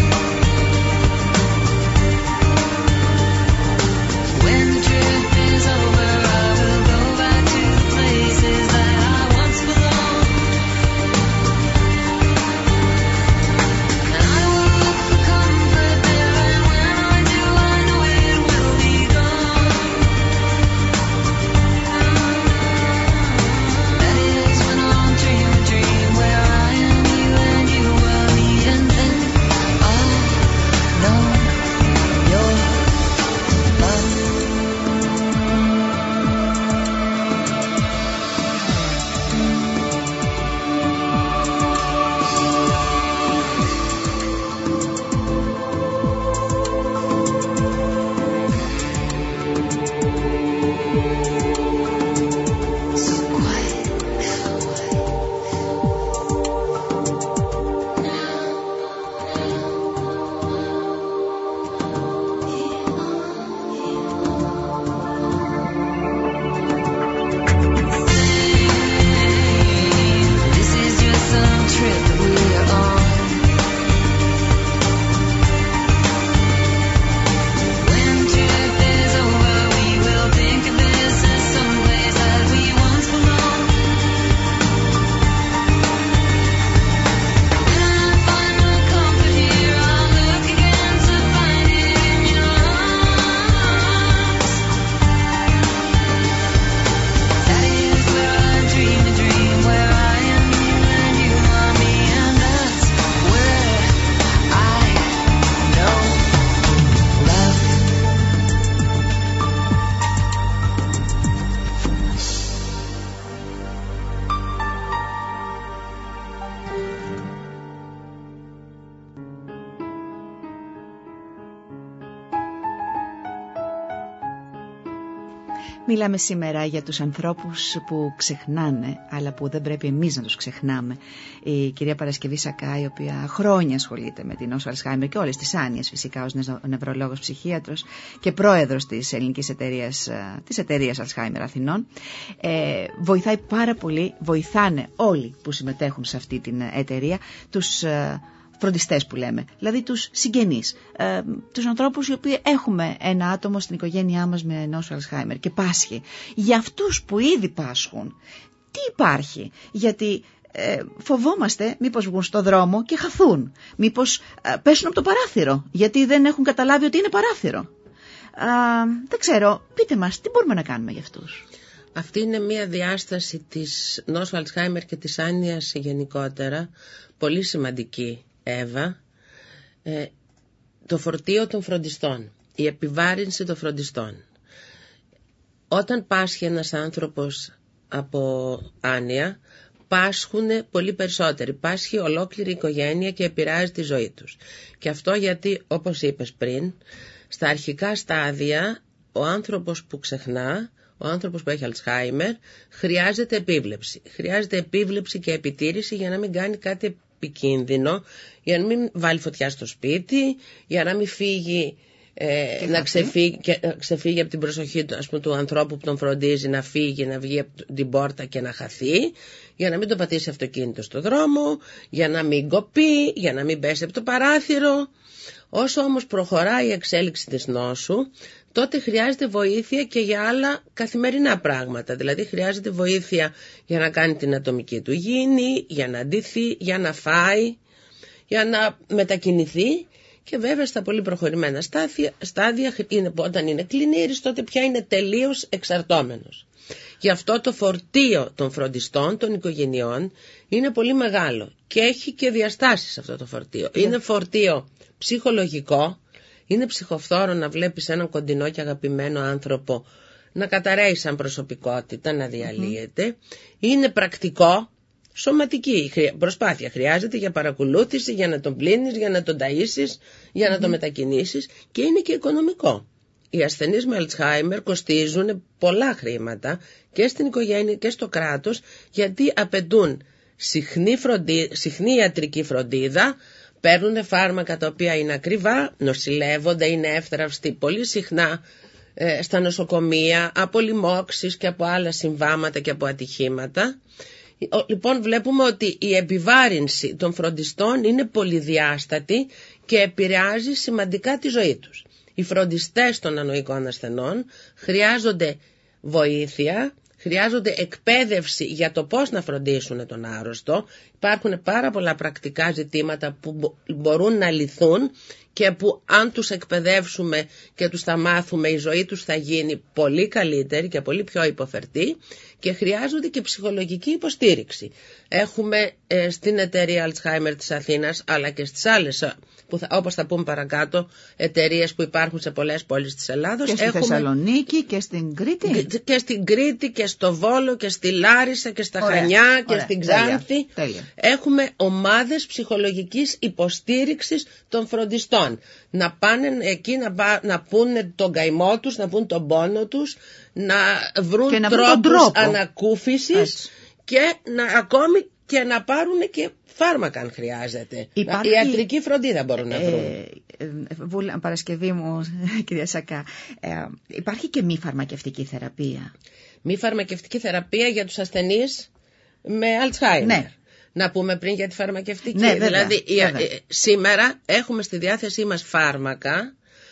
S4: When the trip is over, I will go back to the places that I once belonged. And I will look for comfort there, and when I do, I know it will be gone. That is when I'll dream a dream where I am you and you are me, and then I'll know your love. So quiet This is just some trip that we're on. When the trip is over, we will think of this as some place that we once belonged. When I find no comfort here, I'll look again to find it in your arms. That is where I dream a dream where I am you and you are me, and that's where I know love.
S1: Μιλάμε σήμερα για τους ανθρώπους που ξεχνάνε, αλλά που δεν πρέπει εμείς να τους ξεχνάμε. Η κυρία Παρασκευή Σακά, η οποία χρόνια ασχολείται με την νόσο Αλσχάιμερ και όλες τις άνοιες φυσικά ως νευρολόγος ψυχίατρος και πρόεδρος της ελληνικής εταιρείας, της εταιρείας Αλσχάιμερ Αθηνών, ε, βοηθάει πάρα πολύ, βοηθάνε όλοι που συμμετέχουν σε αυτή την εταιρεία, τους ε, φροντιστές που λέμε, δηλαδή τους συγγενείς, ε, τους ανθρώπους οι οποίοι έχουμε ένα άτομο στην οικογένειά μας με νόσο Αλσχάιμερ και πάσχει. Για αυτούς που ήδη πάσχουν, τι υπάρχει? Γιατί ε, φοβόμαστε μήπως βγουν στο δρόμο και χαθούν, μήπως ε, πέσουν από το παράθυρο, γιατί δεν έχουν καταλάβει ότι είναι παράθυρο. Α, δεν ξέρω, πείτε μας, τι μπορούμε να κάνουμε για αυτούς?
S2: Αυτή είναι μια διάσταση της νόσου Αλτσχάιμερ και της άνοιας γενικότερα, πολύ σημαντική, Εύα. Ε, το φορτίο των φροντιστών, η επιβάρυνση των φροντιστών. Όταν πάσχει ένας άνθρωπος από άνοια, πάσχουν πολύ περισσότεροι. Πάσχει ολόκληρη η οικογένεια και επηρεάζει τη ζωή τους. Και αυτό γιατί, όπως είπες πριν, στα αρχικά στάδια ο άνθρωπος που ξεχνά, ο άνθρωπος που έχει Αλτσχάιμερ, χρειάζεται επίβλεψη. Χρειάζεται επίβλεψη και επιτήρηση για να μην κάνει κάτι επικίνδυνο, για να μην βάλει φωτιά στο σπίτι, για να μην φύγει, ε, να ξεφύγει, και, ε, ξεφύγει από την προσοχή του, ας πούμε, του ανθρώπου που τον φροντίζει, να φύγει, να βγει από την πόρτα και να χαθεί, για να μην τον πατήσει αυτοκίνητο στο δρόμο, για να μην κοπεί, για να μην πέσει από το παράθυρο. Όσο όμως προχωράει η εξέλιξη της νόσου, τότε χρειάζεται βοήθεια και για άλλα καθημερινά πράγματα. Δηλαδή χρειάζεται βοήθεια για να κάνει την ατομική του υγιεινή, για να ντυθεί, για να φάει, για να μετακινηθεί Και βέβαια στα πολύ προχωρημένα στάδια, στάδια είναι, όταν είναι κλινήρης, τότε πια είναι τελείως εξαρτώμενος. Γι' αυτό το φορτίο των φροντιστών, των οικογενειών, είναι πολύ μεγάλο και έχει και διαστάσεις αυτό το φορτίο. Yeah. Είναι φορτίο ψυχολογικό, είναι ψυχοφθόρο να βλέπεις έναν κοντινό και αγαπημένο άνθρωπο να καταραίει σαν προσωπικότητα, να διαλύεται. Mm-hmm. Είναι πρακτικό, σωματική προσπάθεια χρειάζεται για παρακολούθηση, για να τον πλύνεις, για να τον ταΐσεις, για mm-hmm. να τον μετακινήσεις, και είναι και οικονομικό. Οι ασθενείς με Αλτσχάιμερ κοστίζουν πολλά χρήματα και στην οικογένεια και στο κράτος, γιατί απαιτούν συχνή, φροντι... συχνή ιατρική φροντίδα, παίρνουν φάρμακα τα οποία είναι ακριβά, νοσηλεύονται, είναι εύθραυστοι πολύ συχνά ε, στα νοσοκομεία από λοιμώξεις και από άλλα συμβάματα και από ατυχήματα. Λοιπόν, βλέπουμε ότι η επιβάρυνση των φροντιστών είναι πολυδιάστατη και επηρεάζει σημαντικά τη ζωή τους. Οι φροντιστές των ανοικών ασθενών χρειάζονται βοήθεια, χρειάζονται εκπαίδευση για το πώς να φροντίσουν τον άρρωστο. Υπάρχουν πάρα πολλά πρακτικά ζητήματα που μπορούν να λυθούν και που αν τους εκπαιδεύσουμε και τους τα μάθουμε, η ζωή τους θα γίνει πολύ καλύτερη και πολύ πιο υποφερτή, και χρειάζονται και ψυχολογική υποστήριξη. Έχουμε ε, στην εταιρεία Alzheimer της Αθήνας, αλλά και στις άλλες, που θα, όπως θα πούμε παρακάτω, εταιρείες που υπάρχουν σε πολλές πόλεις της Ελλάδος.
S1: Και στη
S2: Έχουμε...
S1: Θεσσαλονίκη και στην Κρήτη.
S2: Και, και στην Κρήτη και στο Βόλο και στη Λάρισα και στα ωραία, Χανιά και ωραία, στην Ξάνθη. Τέλεια, τέλεια. Έχουμε ομάδες ψυχολογικής υποστήριξης των φροντιστών. Να πάνε εκεί να, πά, να πούνε τον καημό τους, να πούνε τον πόνο τους, να βρουν
S1: και να
S2: τρόπους
S1: τρόπο.
S2: ανακούφισης. Έτσι. Και να, ακόμη και να πάρουν και φάρμακα αν χρειάζεται. Υπάρχει... Ιατρική φροντίδα μπορούν να βρουν. Ε,
S1: ε, Παρασκευή μου, κυρία Σακά, ε, υπάρχει και μη φαρμακευτική θεραπεία.
S2: Μη φαρμακευτική θεραπεία για τους ασθενείς με Alzheimer. Ναι. Να πούμε πριν για τη φαρμακευτική.
S1: Ναι, βέβαια,
S2: δηλαδή
S1: βέβαια.
S2: Ε, σήμερα έχουμε στη διάθεσή μας φάρμακα.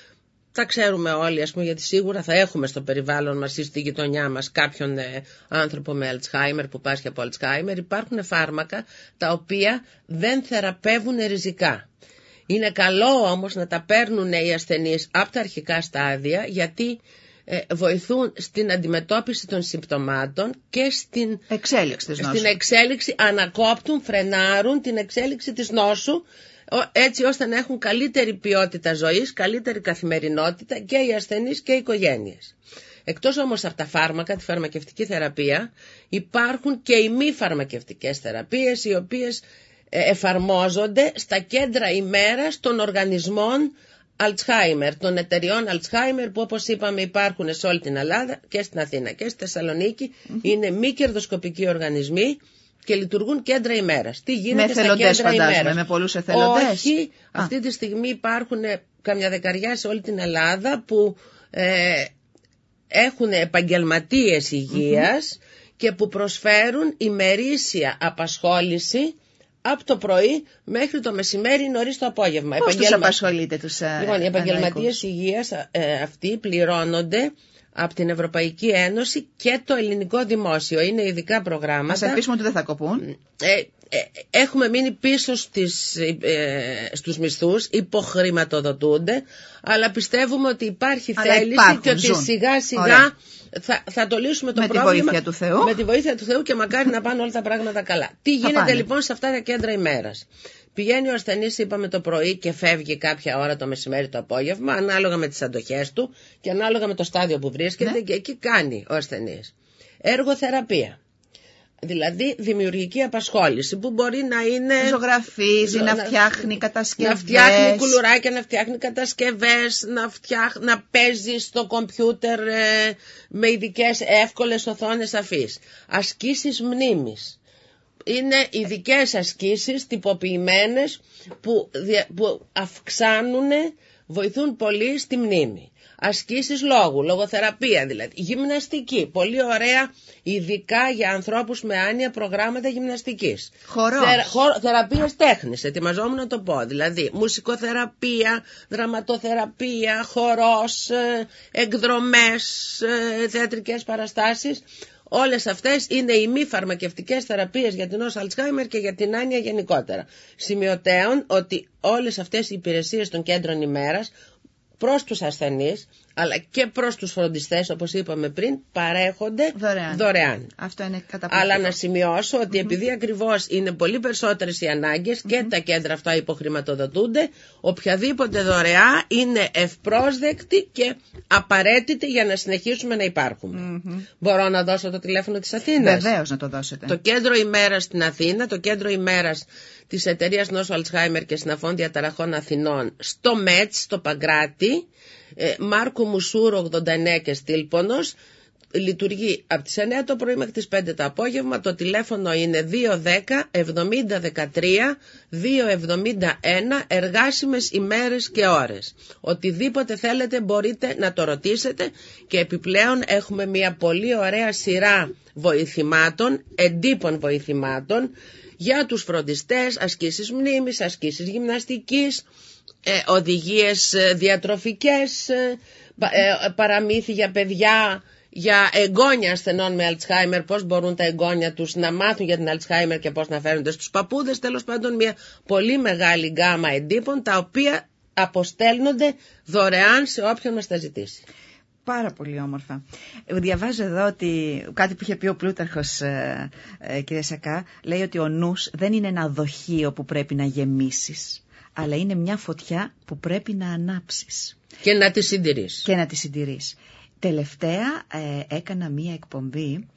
S2: Τα ξέρουμε όλοι, ας πούμε, γιατί σίγουρα θα έχουμε στο περιβάλλον μας ή στη γειτονιά μας κάποιον ε, άνθρωπο με Alzheimer που πάσχει από Alzheimer. Υπάρχουν φάρμακα τα οποία δεν θεραπεύουν ριζικά. Είναι καλό όμως να τα παίρνουν οι ασθενείς από τα αρχικά στάδια, γιατί ε, βοηθούν στην αντιμετώπιση των συμπτωμάτων και στην
S1: εξέλιξη της νόσου.
S2: Στην εξέλιξη, ανακόπτουν, φρενάρουν την εξέλιξη της νόσου, έτσι ώστε να έχουν καλύτερη ποιότητα ζωής, καλύτερη καθημερινότητα και οι ασθενείς και οι οικογένειες. Εκτός όμως από τα φάρμακα, τη φαρμακευτική θεραπεία, υπάρχουν και οι μη φαρμακευτικές θεραπείες, οι οποίες εφαρμόζονται στα κέντρα ημέρας των οργανισμών Alzheimer, των εταιριών Alzheimer, που όπως είπαμε υπάρχουν σε όλη την Ελλάδα και στην Αθήνα και στη Θεσσαλονίκη. Mm-hmm. Είναι μη κερδοσκοπικοί οργανισμοί και λειτουργούν κέντρα ημέρας. Τι γίνεται
S1: με
S2: στα κέντρα ημέρας?
S1: Με πολλούς εθελοντές.
S2: Όχι, Α. αυτή τη στιγμή υπάρχουν καμιά δεκαριά σε όλη την Ελλάδα που ε, έχουν επαγγελματίες υγείας mm-hmm. και που προσφέρουν ημερήσια απασχόληση από το πρωί μέχρι το μεσημέρι, νωρίς το απόγευμα.
S1: Πώς τους απασχολείτε τους ε,
S2: Λοιπόν, οι επαγγελματίες υγείας ε, αυτοί πληρώνονται από την Ευρωπαϊκή Ένωση και το ελληνικό δημόσιο. Είναι ειδικά προγράμματα.
S1: Ας ελπίσουμε ότι δεν θα κοπούν.
S2: Ε, ε, έχουμε μείνει πίσω στις, ε, στους μισθούς, υποχρηματοδοτούνται, αλλά πιστεύουμε ότι υπάρχει αλλά θέληση υπάρχουν, και ότι ζουν. σιγά σιγά θα, θα το λύσουμε το
S1: με
S2: πρόβλημα.
S1: Τη βοήθεια του Θεού.
S2: Με τη βοήθεια του Θεού και μακάρι να πάνε όλα τα πράγματα καλά. Τι γίνεται λοιπόν σε αυτά τα κέντρα ημέρας? Πηγαίνει ο ασθενής, είπαμε, το πρωί και φεύγει κάποια ώρα το μεσημέρι, το απόγευμα, ανάλογα με τις αντοχές του και ανάλογα με το στάδιο που βρίσκεται, ναι. Και εκεί κάνει ο ασθενής εργοθεραπεία. Δηλαδή δημιουργική απασχόληση που μπορεί να είναι...
S1: Ζωγραφίζει, να, να φτιάχνει κατασκευές.
S2: Να φτιάχνει κουλουράκια, να φτιάχνει κατασκευές, να, φτιάχ, να παίζει στο κομπιούτερ ε, με ειδικές εύκολες οθόνες αφής. Ασκήσεις μνήμης. Είναι ειδικές ασκήσεις τυποποιημένες που, που αυξάνουν, βοηθούν πολύ στη μνήμη. Ασκήσεις λόγου, λογοθεραπεία δηλαδή, γυμναστική, πολύ ωραία, ειδικά για ανθρώπους με άνοια προγράμματα γυμναστικής.
S1: Χορός.
S2: Θε, χο, θεραπείες τέχνης, ετοιμαζόμουν να το πω, δηλαδή μουσικοθεραπεία, δραματοθεραπεία, χορός, εκδρομές, θεατρικές παραστάσεις. Όλες αυτές είναι οι μη φαρμακευτικές θεραπείες για την νόσο Αλτσχάιμερ και για την άνοια γενικότερα. Σημειωτέων ότι όλες αυτές οι υπηρεσίες των κέντρων ημέρας προς τους ασθενείς αλλά και προς τους φροντιστές, όπως είπαμε πριν, παρέχονται
S1: δωρεάν.
S2: δωρεάν.
S1: Αυτό είναι καταπληκτικό.
S2: Αλλά να σημειώσω ότι mm-hmm. επειδή ακριβώς είναι πολύ περισσότερες οι ανάγκες mm-hmm. και τα κέντρα αυτά υποχρηματοδοτούνται, οποιαδήποτε δωρεά είναι ευπρόσδεκτη και απαραίτητη για να συνεχίσουμε να υπάρχουμε. Mm-hmm. Μπορώ να δώσω το τηλέφωνο της Αθήνας?
S1: Βεβαίως να το δώσετε.
S2: Το κέντρο ημέρας στην Αθήνα, το κέντρο ημέρας της εταιρείας νόσο Αλτσχάιμερ και συναφών διαταραχών Αθηνών στο ΜΕΤΣ, στο Παγκράτη, ε, Μάρκου Μουσούρου ογδόντα εννέα και Στήλπονος, λειτουργεί από τις εννέα το πρωί μέχρι τις πέντε το απόγευμα. Το τηλέφωνο είναι δύο ένα μηδέν εβδομήντα δεκατρία δύο εβδομήντα ένα, εργάσιμες ημέρες και ώρες. Οτιδήποτε θέλετε μπορείτε να το ρωτήσετε και επιπλέον έχουμε μια πολύ ωραία σειρά βοηθημάτων, εντύπων βοηθημάτων για τους φροντιστές, ασκήσεις μνήμης, ασκήσεις γυμναστικής, ε, οδηγίες διατροφικές, ε, ε, παραμύθι για παιδιά, για εγγόνια ασθενών με Αλτσχάιμερ, πώς μπορούν τα εγγόνια τους να μάθουν για την Αλτσχάιμερ και πώς να φέρονται στους παππούδες. Τέλος πάντων μια πολύ μεγάλη γκάμα εντύπων, τα οποία αποστέλνονται δωρεάν σε όποιον μας τα ζητήσει.
S1: Πάρα πολύ όμορφα. Διαβάζω εδώ ότι κάτι που είχε πει ο Πλούταρχος, ε, ε, κύριε Σακά, λέει ότι ο νους δεν είναι ένα δοχείο που πρέπει να γεμίσεις, αλλά είναι μια φωτιά που πρέπει να ανάψεις.
S2: Και να τη συντηρείς.
S1: Και να τη συντηρείς. Τελευταία ε, έκανα μία εκπομπή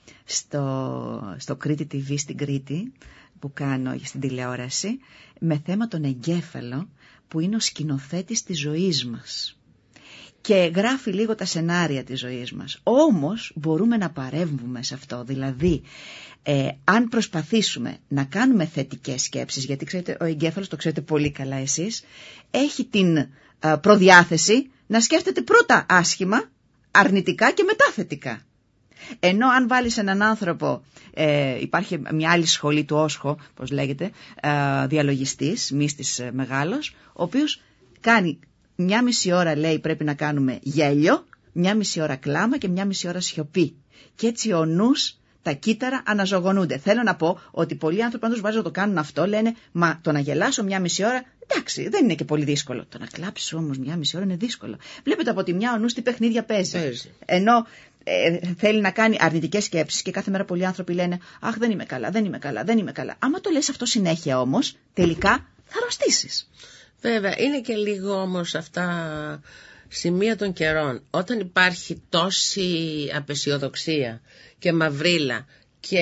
S1: στο, στο Κρήτη τι βι στην Κρήτη, που κάνω στην τηλεόραση, με θέμα τον εγκέφαλο, που είναι ο σκηνοθέτης της ζωής μας. Και γράφει λίγο τα σενάρια της ζωής μας. Όμως μπορούμε να παρέμβουμε σε αυτό. Δηλαδή, ε, αν προσπαθήσουμε να κάνουμε θετικές σκέψεις, γιατί ξέρετε, ο εγκέφαλος, το ξέρετε πολύ καλά εσείς, έχει την ε, προδιάθεση να σκέφτεται πρώτα άσχημα, αρνητικά και μετά θετικά. Ενώ αν βάλεις έναν άνθρωπο, ε, υπάρχει μια άλλη σχολή του Όσχο, πώς λέγεται, ε, διαλογιστής, μύστης ε, μεγάλος, ο οποίος κάνει μια μισή ώρα, λέει, πρέπει να κάνουμε γέλιο, μια μισή ώρα κλάμα και μια μισή ώρα σιωπή. Και έτσι ο νους, τα κύτταρα αναζωογονούνται. Θέλω να πω ότι πολλοί άνθρωποι αν τους βάζω να το κάνουν αυτό, λένε, μα το να γελάσω μια μισή ώρα, εντάξει, δεν είναι και πολύ δύσκολο. Το να κλάψεις όμως μια μισή ώρα είναι δύσκολο. Βλέπετε από τη μια ο νους τι παιχνίδια παίζει. παίζει. Ενώ ε, θέλει να κάνει αρνητικές σκέψεις και κάθε μέρα πολλοί άνθρωποι λένε, αχ, δεν είμαι καλά, δεν είμαι καλά, δεν είμαι καλά. Άμα το λες αυτό συνέχεια όμως, τελικά θα αρρωστήσεις.
S2: Βέβαια, είναι και λίγο όμως αυτά σημεία των καιρών. Όταν υπάρχει τόση απεσιοδοξία και μαυρίλα και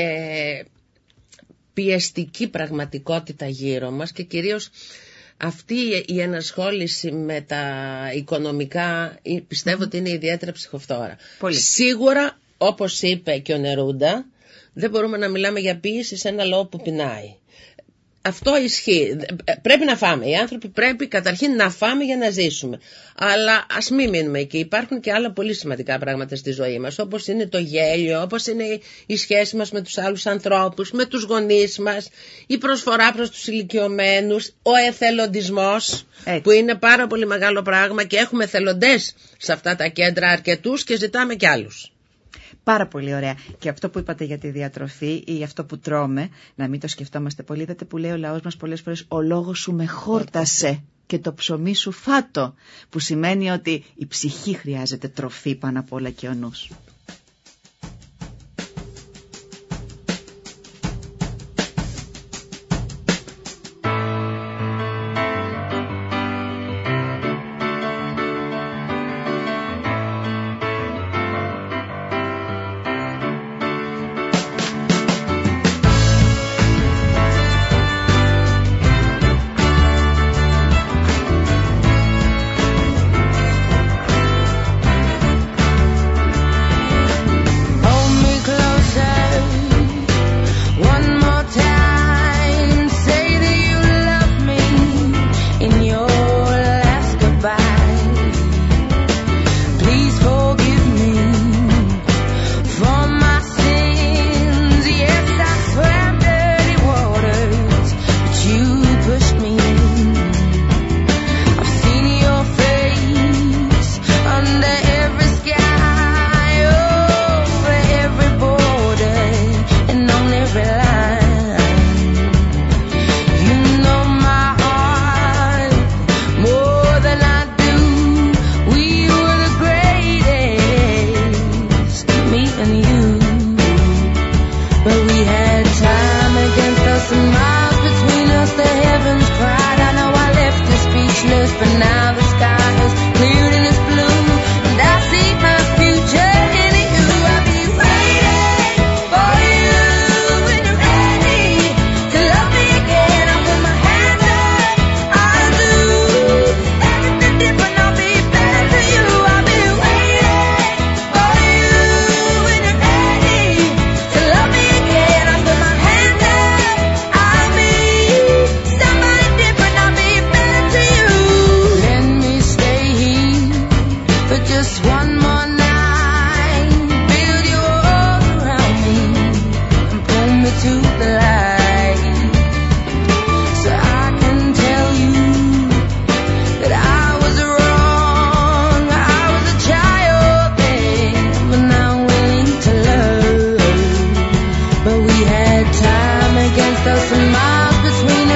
S2: πιεστική πραγματικότητα γύρω μας και κυρίως αυτή η ενασχόληση με τα οικονομικά, πιστεύω ότι είναι ιδιαίτερα ψυχοφθόρα. Πολύ. Σίγουρα, όπως είπε και ο Νερούντα, δεν μπορούμε να μιλάμε για ποίηση σε ένα λαό που πεινάει. Αυτό ισχύει. Πρέπει να φάμε. Οι άνθρωποι πρέπει καταρχήν να φάμε για να ζήσουμε. Αλλά ας μην μείνουμε εκεί. Υπάρχουν και άλλα πολύ σημαντικά πράγματα στη ζωή μας, όπως είναι το γέλιο, όπως είναι η σχέση μας με τους άλλους ανθρώπους, με τους γονείς μας, η προσφορά προς τους ηλικιωμένους, ο εθελοντισμός, έτσι, που είναι πάρα πολύ μεγάλο πράγμα και έχουμε εθελοντές σε αυτά τα κέντρα αρκετούς και ζητάμε κι άλλους.
S1: Πάρα πολύ ωραία. Και αυτό που είπατε για τη διατροφή ή αυτό που τρώμε, να μην το σκεφτόμαστε πολύ, είδατε που λέει ο λαός μας πολλές φορές, ο λόγος σου με χόρτασε και το ψωμί σου φάτο, που σημαίνει ότι η ψυχή χρειάζεται τροφή πάνω απ' όλα και ο νους.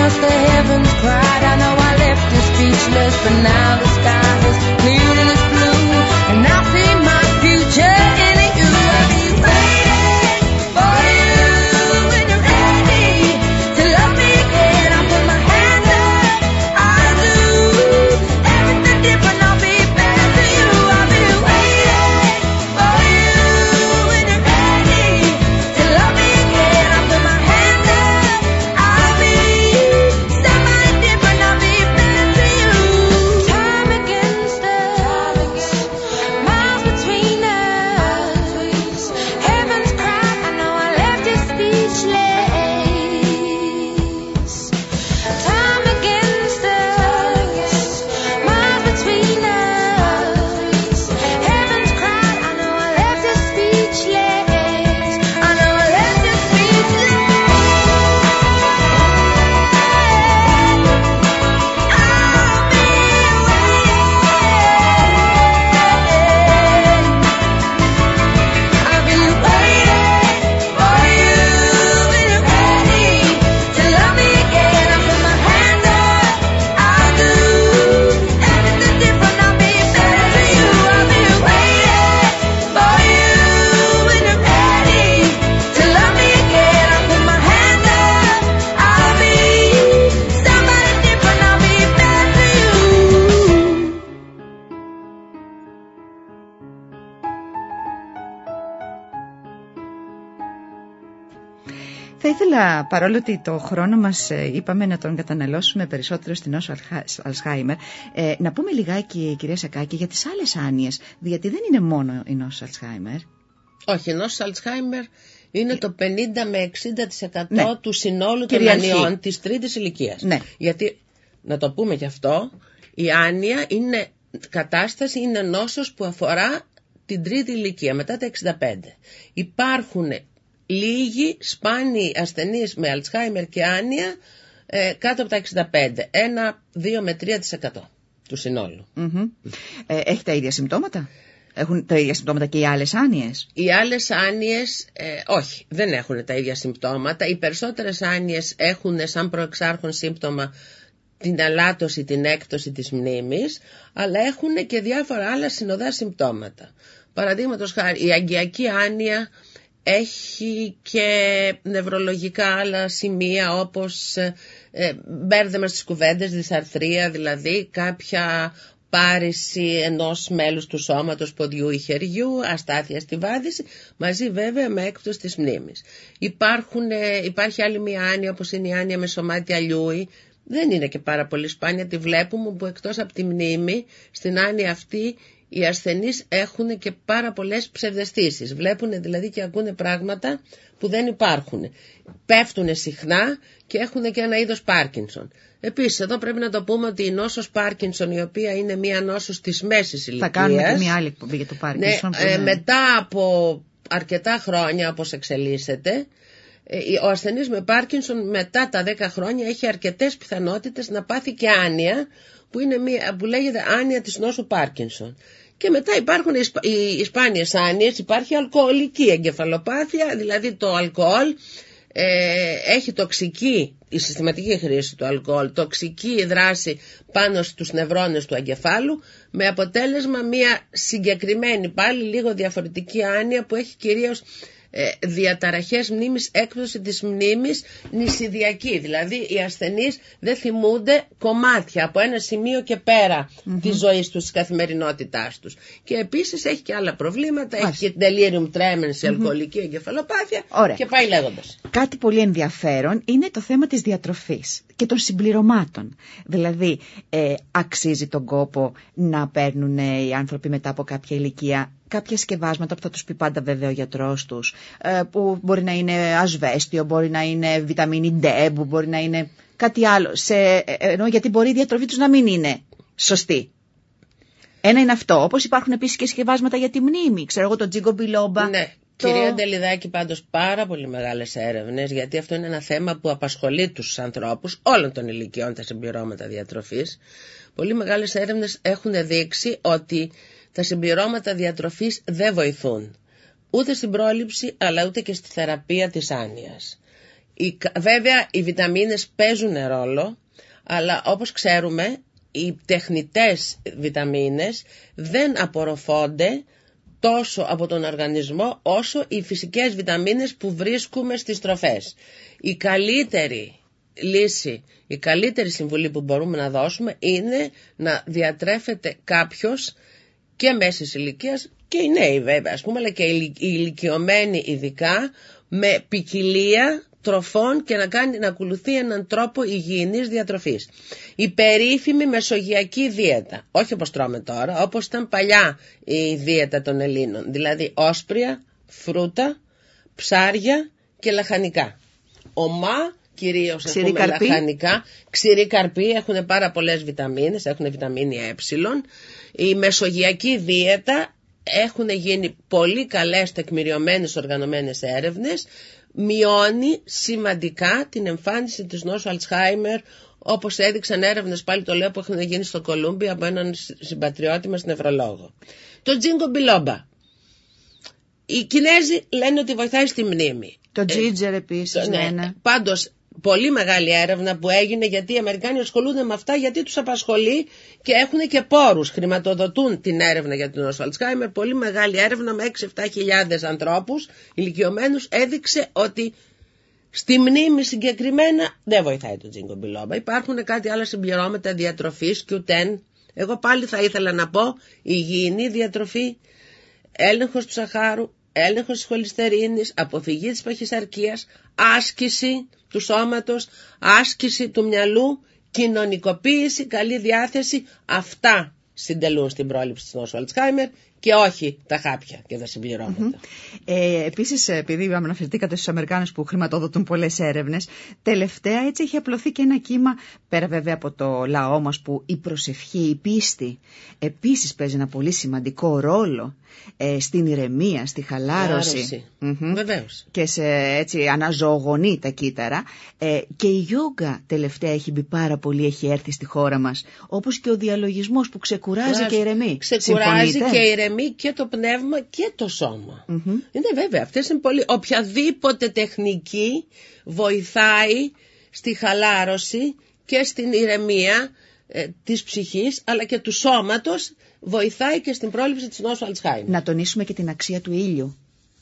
S4: else the heavens cried. I know I left you speechless, but now the sky is clear and it's blue, and I see my future in you. I'll be waiting for you when you're ready to love me again. I'll put my hand up, I'll do everything different. I'll be better to you. I'll be waiting for you when you're ready to love me again. I'll put my hand up, I'll be somebody different. I'll be better to you. Time against us, miles between us. Heaven's cry, I know I left you speechless. Time against us, miles between us. Heaven's cry, I know I left you speechless. I know I left you speechless. I'll be waiting. I'll be waiting for you when you're ready to love me again. I'll put my hand up, I'll do everything different. I'll be better to you. I'll be waiting for you when you're ready to love me again. I'll put my hand up, I'll be somebody different. I'll be better to you.
S1: Θα ήθελα, παρόλο ότι το χρόνο μας ε, είπαμε να τον καταναλώσουμε περισσότερο στην νόσο Αλσχάιμερ, ε, να πούμε λιγάκι, κυρία Σακάκη, για τις άλλες άνοιες, γιατί δεν είναι μόνο η νόσος Αλσχάιμερ.
S2: Όχι, η νόσος Αλτσχάιμερ είναι το πενήντα με εξήντα τοις εκατό
S1: Ναι.
S2: του συνόλου των
S1: Κυριαρχεί.
S2: ανιών της τρίτης ηλικίας.
S1: Ναι.
S2: Γιατί, να το πούμε και αυτό, η άνοια είναι κατάσταση, είναι νόσος που αφορά την τρίτη ηλικία, μετά τα εξήντα πέντε. Υπάρχουν λίγοι σπάνιοι ασθενείς με Αλτσχάιμερ και άνοια ε, κάτω από τα εξήντα πέντε. Ένα, δύο με τρία τοις εκατό του συνόλου.
S1: Mm-hmm. Ε, έχει τα ίδια συμπτώματα? Έχουν τα ίδια συμπτώματα και οι άλλες άνοιες?
S2: Οι άλλες άνοιες, ε, όχι, δεν έχουν τα ίδια συμπτώματα. Οι περισσότερες άνοιες έχουν σαν προεξάρχον σύμπτωμα την αλάτωση, την έκπτωση της μνήμης, αλλά έχουν και διάφορα άλλα συνοδά συμπτώματα. Παραδείγματος χάρη, η αγκιακή άνοια έχει και νευρολογικά άλλα σημεία, όπως ε, μπέρδεμα στις κουβέντες, δυσαρθρία, δηλαδή κάποια πάρηση ενός μέλους του σώματος, ποδιού ή χεριού, αστάθεια στη βάδιση, μαζί βέβαια με έκπτωση της μνήμης. Υπάρχουν, ε, υπάρχει άλλη μια άνοια, όπως είναι η άνοια με σωμάτια λιούι. Δεν είναι και πάρα πολύ σπάνια, τη βλέπουμε, που εκτός από τη μνήμη, στην άνοια αυτή οι ασθενείς έχουν και πάρα πολλές ψευδαισθήσεις. Βλέπουν δηλαδή και ακούνε πράγματα που δεν υπάρχουν. Πέφτουν συχνά και έχουν και ένα είδος Πάρκινσον. Επίσης, εδώ πρέπει να το πούμε ότι η νόσος Πάρκινσον, η οποία είναι μία νόσος της μέσης ηλικίας.
S1: Θα κάνουμε και μία άλλη εκπομπή για το Πάρκινσον.
S2: Ναι, ε, μετά από αρκετά χρόνια, όπως εξελίσσεται, ο ασθενής με Πάρκινσον μετά τα δέκα χρόνια έχει αρκετές πιθανότητες να πάθει και άνοια, που, είναι μία, που λέγεται άνοια της νόσου Πάρκινσον. Και μετά υπάρχουν οι, σπα, οι σπάνιες άνοιες, υπάρχει αλκοολική εγκεφαλοπάθεια, δηλαδή το αλκοόλ ε, έχει τοξική, η συστηματική χρήση του αλκοόλ, τοξική δράση πάνω στους νευρώνες του εγκεφάλου, με αποτέλεσμα μια συγκεκριμένη, πάλι λίγο διαφορετική άνοια, που έχει κυρίως ε, διαταραχές μνήμης, έκπτωση της μνήμης νησιδιακή, δηλαδή οι ασθενείς δεν θυμούνται κομμάτια από ένα σημείο και πέρα mm-hmm. της ζωής τους, της καθημερινότητάς τους. Και επίσης έχει και άλλα προβλήματα, Μάλιστα. έχει και delirium tremens, mm-hmm. αλκοολική εγκεφαλοπάθεια.
S1: Ωραία.
S2: Και πάει λέγοντας.
S1: Κάτι πολύ ενδιαφέρον είναι το θέμα της διατροφής και των συμπληρωμάτων. Δηλαδή, ε, αξίζει τον κόπο να παίρνουν οι άνθρωποι μετά από κάποια ηλικία κάποια σκευάσματα που θα τους πει πάντα βέβαια ο γιατρός τους, ε, που μπορεί να είναι ασβέστιο, μπορεί να είναι βιταμίνη D, που μπορεί να είναι κάτι άλλο, σε, ε, ενώ γιατί μπορεί η διατροφή τους να μην είναι σωστή. Ένα είναι αυτό, όπως υπάρχουν επίσης και σκευάσματα για τη μνήμη, ξέρω εγώ το τζίγκο μπιλόμπα.
S2: Ναι. Το... Κυρία Ντελιδάκη, πάντως πάρα πολύ μεγάλες έρευνες, γιατί αυτό είναι ένα θέμα που απασχολεί τους ανθρώπους όλων των ηλικιών, τα συμπληρώματα διατροφής. Πολύ μεγάλες έρευνες έχουν δείξει ότι τα συμπληρώματα διατροφής δεν βοηθούν ούτε στην πρόληψη, αλλά ούτε και στη θεραπεία της άνοιας. Η, βέβαια οι βιταμίνες παίζουν ρόλο, αλλά όπως ξέρουμε οι τεχνητές βιταμίνες δεν απορροφώνται τόσο από τον οργανισμό όσο οι φυσικές βιταμίνες που βρίσκουμε στις τροφές. Η καλύτερη λύση, η καλύτερη συμβουλή που μπορούμε να δώσουμε είναι να διατρέφεται κάποιος και μέσης ηλικίας και οι νέοι βέβαια, ας πούμε, αλλά και οι ηλικιωμένοι ειδικά, με ποικιλία τροφών και να, κάνει, να ακολουθεί έναν τρόπο υγιεινής διατροφής. Η περίφημη μεσογειακή δίαιτα, όχι όπως τρώμε τώρα, όπως ήταν παλιά η δίαιτα των Ελλήνων, δηλαδή όσπρια, φρούτα, ψάρια και λαχανικά. Ομά, κυρίως ας πούμε λαχανικά, ξηρή καρπή, έχουν πάρα πολλές βιταμίνες, έχουν βιταμίνη ε. Η μεσογειακή δίαιτα, έχουν γίνει πολύ καλές τεκμηριωμένες οργανωμένες έρευνες, μειώνει σημαντικά την εμφάνιση της νόσου Αλτσχάιμερ, όπως έδειξαν έρευνες, πάλι το λέω, που έχουν γίνει στο Κολούμπια από έναν συμπατριώτη μας νευρολόγο. Το τζίνγκο μπιλόμπα. Οι Κινέζοι λένε ότι βοηθάει στη μνήμη.
S1: Το τζίτζερ επίσης.
S2: Ναι, ναι. Πάντως, πολύ μεγάλη έρευνα που έγινε, γιατί οι Αμερικάνοι ασχολούνται με αυτά, γιατί τους απασχολεί και έχουν και πόρους, χρηματοδοτούν την έρευνα για την νόσο Αλτσχάιμερ. Πολύ μεγάλη έρευνα με έξι με επτά χιλιάδες ανθρώπους ηλικιωμένους έδειξε ότι στη μνήμη συγκεκριμένα δεν βοηθάει το τζίνγκο μπιλόμπα. Υπάρχουν κάτι άλλα συμπληρώματα διατροφής, κιου τεν. Εγώ πάλι θα ήθελα να πω υγιεινή διατροφή, έλεγχος του σαχάρου, έλεγχος της χολυστερίνης, αποφυγή της παχυσαρκίας, άσκηση του σώματος, άσκηση του μυαλού, κοινωνικοποίηση, καλή διάθεση. Αυτά συντελούν στην πρόληψη της νόσου Αλτσχάιμερ και όχι τα χάπια και τα συμπληρώματα.
S1: Mm-hmm. Ε, επίσης, επειδή αναφερθήκατε στους Αμερικάνους που χρηματοδοτούν πολλές έρευνες, τελευταία έτσι έχει απλωθεί και ένα κύμα, πέρα βέβαια από το λαό μας, που η προσευχή, η πίστη επίσης παίζει ένα πολύ σημαντικό ρόλο ε, στην ηρεμία, στη χαλάρωση. Mm-hmm.
S2: Βεβαίως.
S1: Και σε, έτσι αναζωογονεί τα κύτταρα. Ε, και η γιόγκα τελευταία έχει μπει πάρα πολύ, έχει έρθει στη χώρα μας, όπως και ο διαλογισμός που ξεκουράζει Κουράζει. και ηρεμεί.
S2: Ξεκουράζει Συμφωνείτε? Και ηρεμεί και το πνεύμα και το σώμα. Mm-hmm. Είναι βέβαια, αυτές είναι πολύ. Οποιαδήποτε τεχνική βοηθάει στη χαλάρωση και στην ηρεμία ε, της ψυχής, αλλά και του σώματος, βοηθάει και στην πρόληψη της νόσου Αλτσχάιμερ.
S1: Να τονίσουμε και την αξία του ήλιου.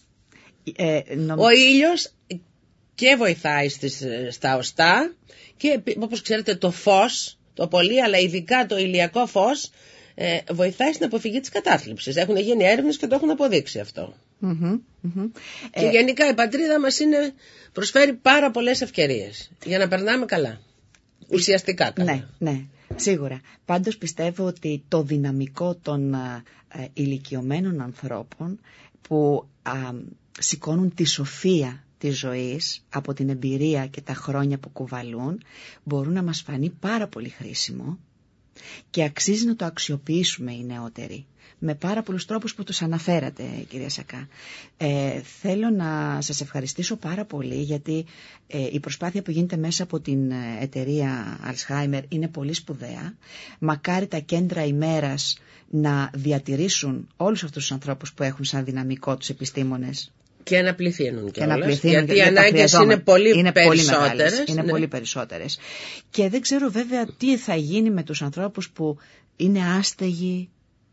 S1: Ε, νομ...
S2: Ο ήλιος και βοηθάει στις, στα οστά και, όπως ξέρετε, το φως, το πολύ, αλλά ειδικά το ηλιακό φως, ε, βοηθάει στην αποφυγή της κατάθλιψης. Έχουν γίνει έρευνες και το έχουν αποδείξει αυτό. Mm-hmm, mm-hmm. Και ε... γενικά η πατρίδα μας είναι, προσφέρει πάρα πολλές ευκαιρίες για να περνάμε καλά. Ουσιαστικά καλά.
S1: Ναι, ναι, σίγουρα. Πάντως πιστεύω ότι το δυναμικό των α, α, ηλικιωμένων ανθρώπων που α, σηκώνουν τη σοφία της ζωής από την εμπειρία και τα χρόνια που κουβαλούν, μπορούν να μας φανεί πάρα πολύ χρήσιμο και αξίζει να το αξιοποιήσουμε οι νεότεροι με πάρα πολλούς τρόπους που τους αναφέρατε, κυρία Σακά. Ε, θέλω να σας ευχαριστήσω πάρα πολύ, γιατί ε, η προσπάθεια που γίνεται μέσα από την εταιρεία Alzheimer είναι πολύ σπουδαία. Μακάρι τα κέντρα ημέρας να διατηρήσουν όλους αυτούς τους ανθρώπους που έχουν σαν δυναμικό τους επιστήμονες.
S2: Και να πληθύνουν
S1: και να πληθύνουν,
S2: γιατί οι ανάγκες είναι πολύ
S1: είναι
S2: περισσότερες.
S1: Πολύ μεγάλες, είναι
S2: ναι.
S1: πολύ περισσότερες. Και δεν ξέρω βέβαια τι θα γίνει με τους ανθρώπους που είναι άστεγοι,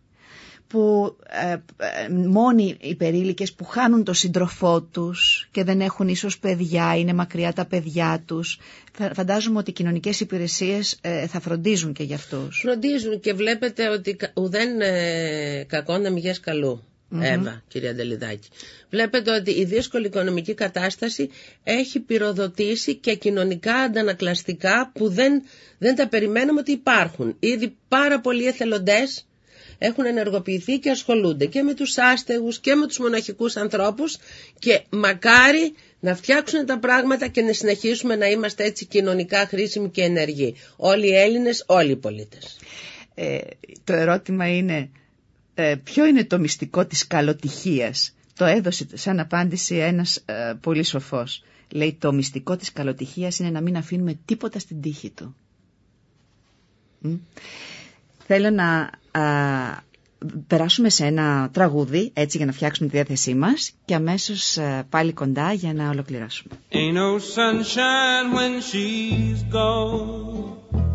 S1: που ε, ε, μόνοι οι περίλικες που χάνουν το σύντροφό τους και δεν έχουν ίσως παιδιά, είναι μακριά τα παιδιά τους. Φαντάζομαι ότι οι κοινωνικές υπηρεσίες ε, θα φροντίζουν και για αυτούς.
S2: Φροντίζουν και βλέπετε ότι ουδέν ε, κακό να μηγές καλού. Mm-hmm. Εύα, κυρία Ντελιδάκη. Βλέπετε ότι η δύσκολη οικονομική κατάσταση έχει πυροδοτήσει και κοινωνικά αντανακλαστικά που δεν, δεν τα περιμέναμε ότι υπάρχουν. Ήδη πάρα πολλοί εθελοντές έχουν ενεργοποιηθεί και ασχολούνται και με τους άστεγους και με τους μοναχικούς ανθρώπους, και μακάρι να φτιάξουν τα πράγματα και να συνεχίσουμε να είμαστε έτσι κοινωνικά χρήσιμοι και ενεργοί. Όλοι οι Έλληνες, όλοι οι πολίτες.
S1: Ε, το ερώτημα είναι, ε, ποιο είναι το μυστικό της καλοτυχίας? Το έδωσε σαν απάντηση ένας ε, πολύ σοφός. Λέει, το μυστικό της καλοτυχίας είναι να μην αφήνουμε τίποτα στην τύχη του. Μ? Θέλω να α, περάσουμε σε ένα τραγούδι, έτσι, για να φτιάξουμε τη διάθεσή μας και αμέσως πάλι κοντά για να ολοκληρώσουμε.
S3: Ain't no sunshine when she's gone.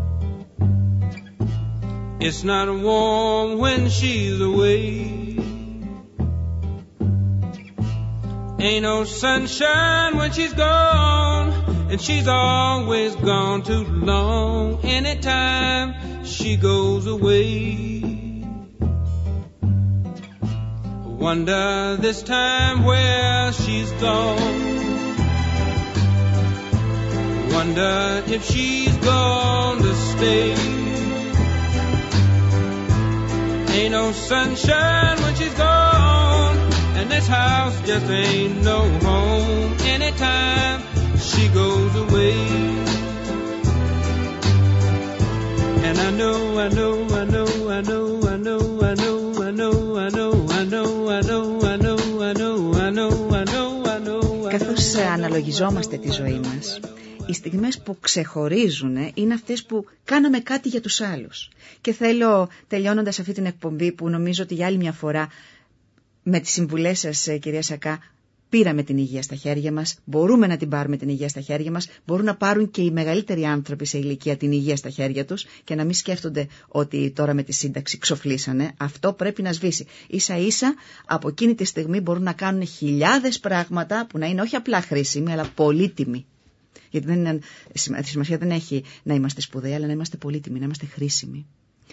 S3: It's not warm when she's away. Ain't no sunshine when she's gone, and she's always gone too long. Anytime she goes away, wonder this time where she's gone. Wonder if she's gone to stay. Ain't no sunshine when she's gone, and this house just ain't no home. Anytime she goes away. And I know, I know, I know, I know, I know, I know, I know, I know, I know, I know, I know, I know, I know, I know, I know.
S1: Καθώς αναλογιζόμαστε τη ζωή μας, οι στιγμές που ξεχωρίζουν είναι αυτές που κάναμε κάτι για τους άλλους. Και θέλω, τελειώνοντας αυτή την εκπομπή, που νομίζω ότι για άλλη μια φορά με τις συμβουλές σας, κυρία Σακά, πήραμε την υγεία στα χέρια μας, μπορούμε να την πάρουμε την υγεία στα χέρια μας, μπορούν να πάρουν και οι μεγαλύτεροι άνθρωποι σε ηλικία την υγεία στα χέρια τους και να μην σκέφτονται ότι τώρα με τη σύνταξη ξοφλήσανε. Αυτό πρέπει να σβήσει. Ίσα ίσα από εκείνη τη στιγμή μπορούν να κάνουν χιλιάδες πράγματα που να είναι όχι απλά χρήσιμοι, αλλά πολύτιμοι. Γιατί δεν είναι, σημασία δεν έχει να είμαστε σπουδαίοι, αλλά να είμαστε πολύτιμοι, να είμαστε χρήσιμοι.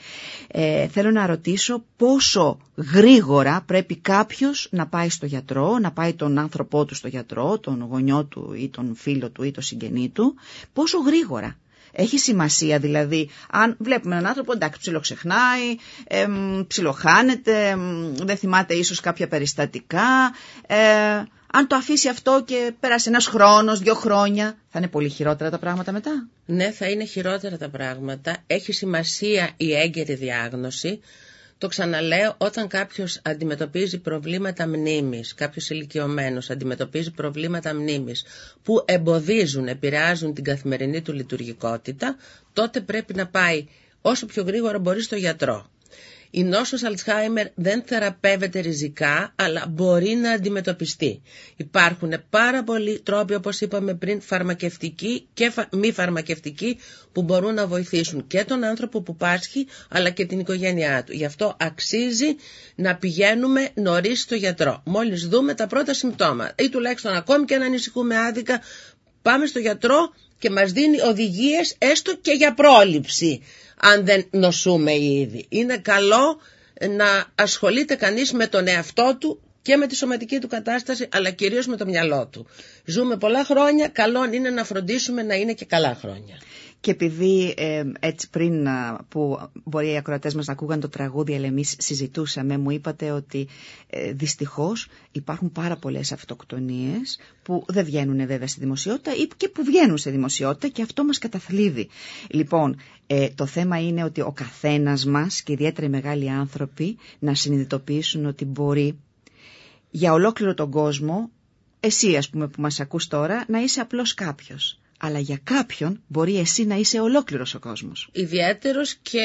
S1: Ε, θέλω να ρωτήσω πόσο γρήγορα πρέπει κάποιος να πάει στο γιατρό, να πάει τον άνθρωπό του στο γιατρό, τον γονιό του ή τον φίλο του ή τον συγγενή του, πόσο γρήγορα. Έχει σημασία δηλαδή, αν βλέπουμε έναν άνθρωπο, εντάξει, ψιλοξεχνάει, ε, ψιλοχάνεται, δεν θυμάται ίσως κάποια περιστατικά, ε, αν το αφήσει αυτό και πέρασε ένας χρόνος, δύο χρόνια, θα είναι πολύ χειρότερα τα πράγματα μετά.
S2: Ναι, θα είναι χειρότερα τα πράγματα. Έχει σημασία η έγκαιρη διάγνωση. Το ξαναλέω, όταν κάποιος αντιμετωπίζει προβλήματα μνήμης, κάποιος ηλικιωμένος αντιμετωπίζει προβλήματα μνήμης που εμποδίζουν, επηρεάζουν την καθημερινή του λειτουργικότητα, τότε πρέπει να πάει όσο πιο γρήγορα μπορεί στο γιατρό. Η νόσος Αλτσχάιμερ δεν θεραπεύεται ριζικά, αλλά μπορεί να αντιμετωπιστεί. Υπάρχουν πάρα πολλοί τρόποι, όπως είπαμε πριν, φαρμακευτικοί και φα... μη φαρμακευτικοί, που μπορούν να βοηθήσουν και τον άνθρωπο που πάσχει, αλλά και την οικογένειά του. Γι' αυτό αξίζει να πηγαίνουμε νωρίς στο γιατρό. Μόλις δούμε τα πρώτα συμπτώματα, ή τουλάχιστον ακόμη και να ανησυχούμε άδικα, πάμε στο γιατρό και μας δίνει οδηγίες έστω και για πρόληψη, αν δεν νοσούμε ήδη. Είναι καλό να ασχολείται κανείς με τον εαυτό του και με τη σωματική του κατάσταση, αλλά κυρίως με το μυαλό του. Ζούμε πολλά χρόνια, καλό είναι να φροντίσουμε να είναι και καλά χρόνια.
S1: Και επειδή ε, έτσι πριν που μπορεί οι ακροατές μας να ακούγαν το τραγούδι, αλλά εμείς συζητούσαμε, μου είπατε ότι ε, δυστυχώς υπάρχουν πάρα πολλές αυτοκτονίες που δεν βγαίνουν βέβαια στη δημοσιότητα ή και που βγαίνουν στη δημοσιότητα, και αυτό μας καταθλίβει. Λοιπόν, ε, το θέμα είναι ότι ο καθένας μας, και ιδιαίτερα οι μεγάλοι άνθρωποι, να συνειδητοποιήσουν ότι μπορεί για ολόκληρο τον κόσμο, εσύ ας πούμε που μας ακούς τώρα, να είσαι απλώς κάποιος. Αλλά για κάποιον μπορεί εσύ να είσαι ολόκληρος ο κόσμος.
S2: Ιδιαίτερος και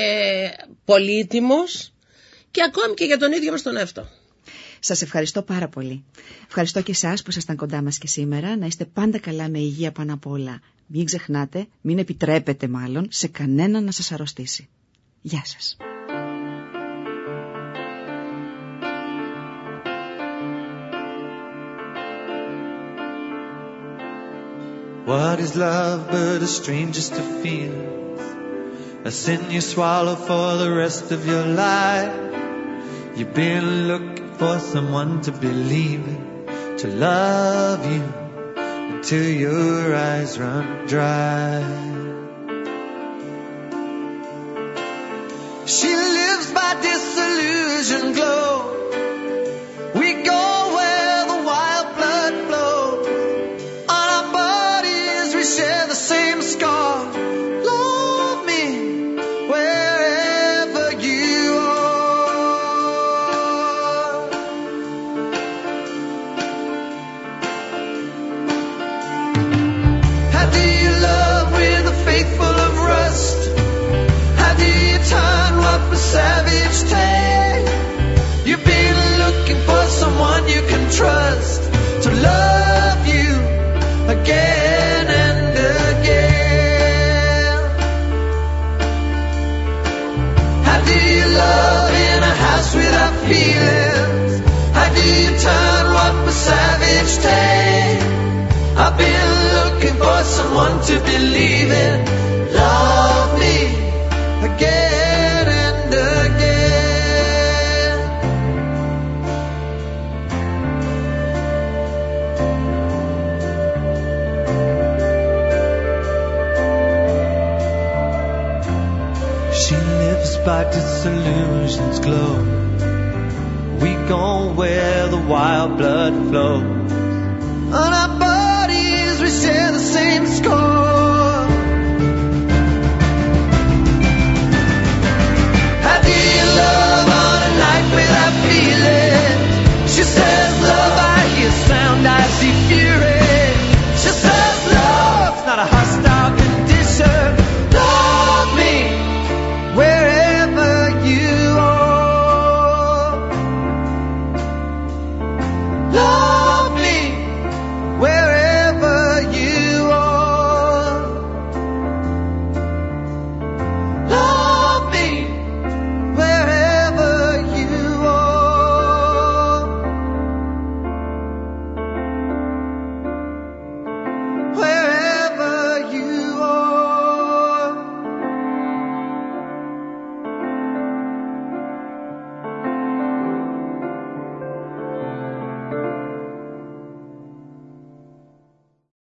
S2: πολύτιμος, και ακόμη και για τον ίδιο μας τον εαυτό.
S1: Σας ευχαριστώ πάρα πολύ. Ευχαριστώ και εσάς που ήσασταν κοντά μας και σήμερα. Να είστε πάντα καλά, με υγεία πάνω απ' όλα. Μην ξεχνάτε, μην επιτρέπετε μάλλον σε κανέναν να σας αρρωστήσει. Γεια σας.
S5: What is love but a strangest of feelings, a sin you swallow for the rest of your life? You've been looking for someone to believe in, to love you until your eyes run dry. She lives by disillusion glow. We go where the wild blood flows. On our bodies we share the same scar. Love me wherever you are. How do you love with a faith full of rust? How do you turn what was savage take? someone you can trust to love you again and again. How do you love in a house without feelings? How do you turn what was savage tame? I've been looking for someone to believe in. Love me again and again. She lives by disillusion's glow. We gon' where the wild blood flows. On our bodies we share the same score. How do you love on a night without feeling? She says, love, I hear sound, I see few.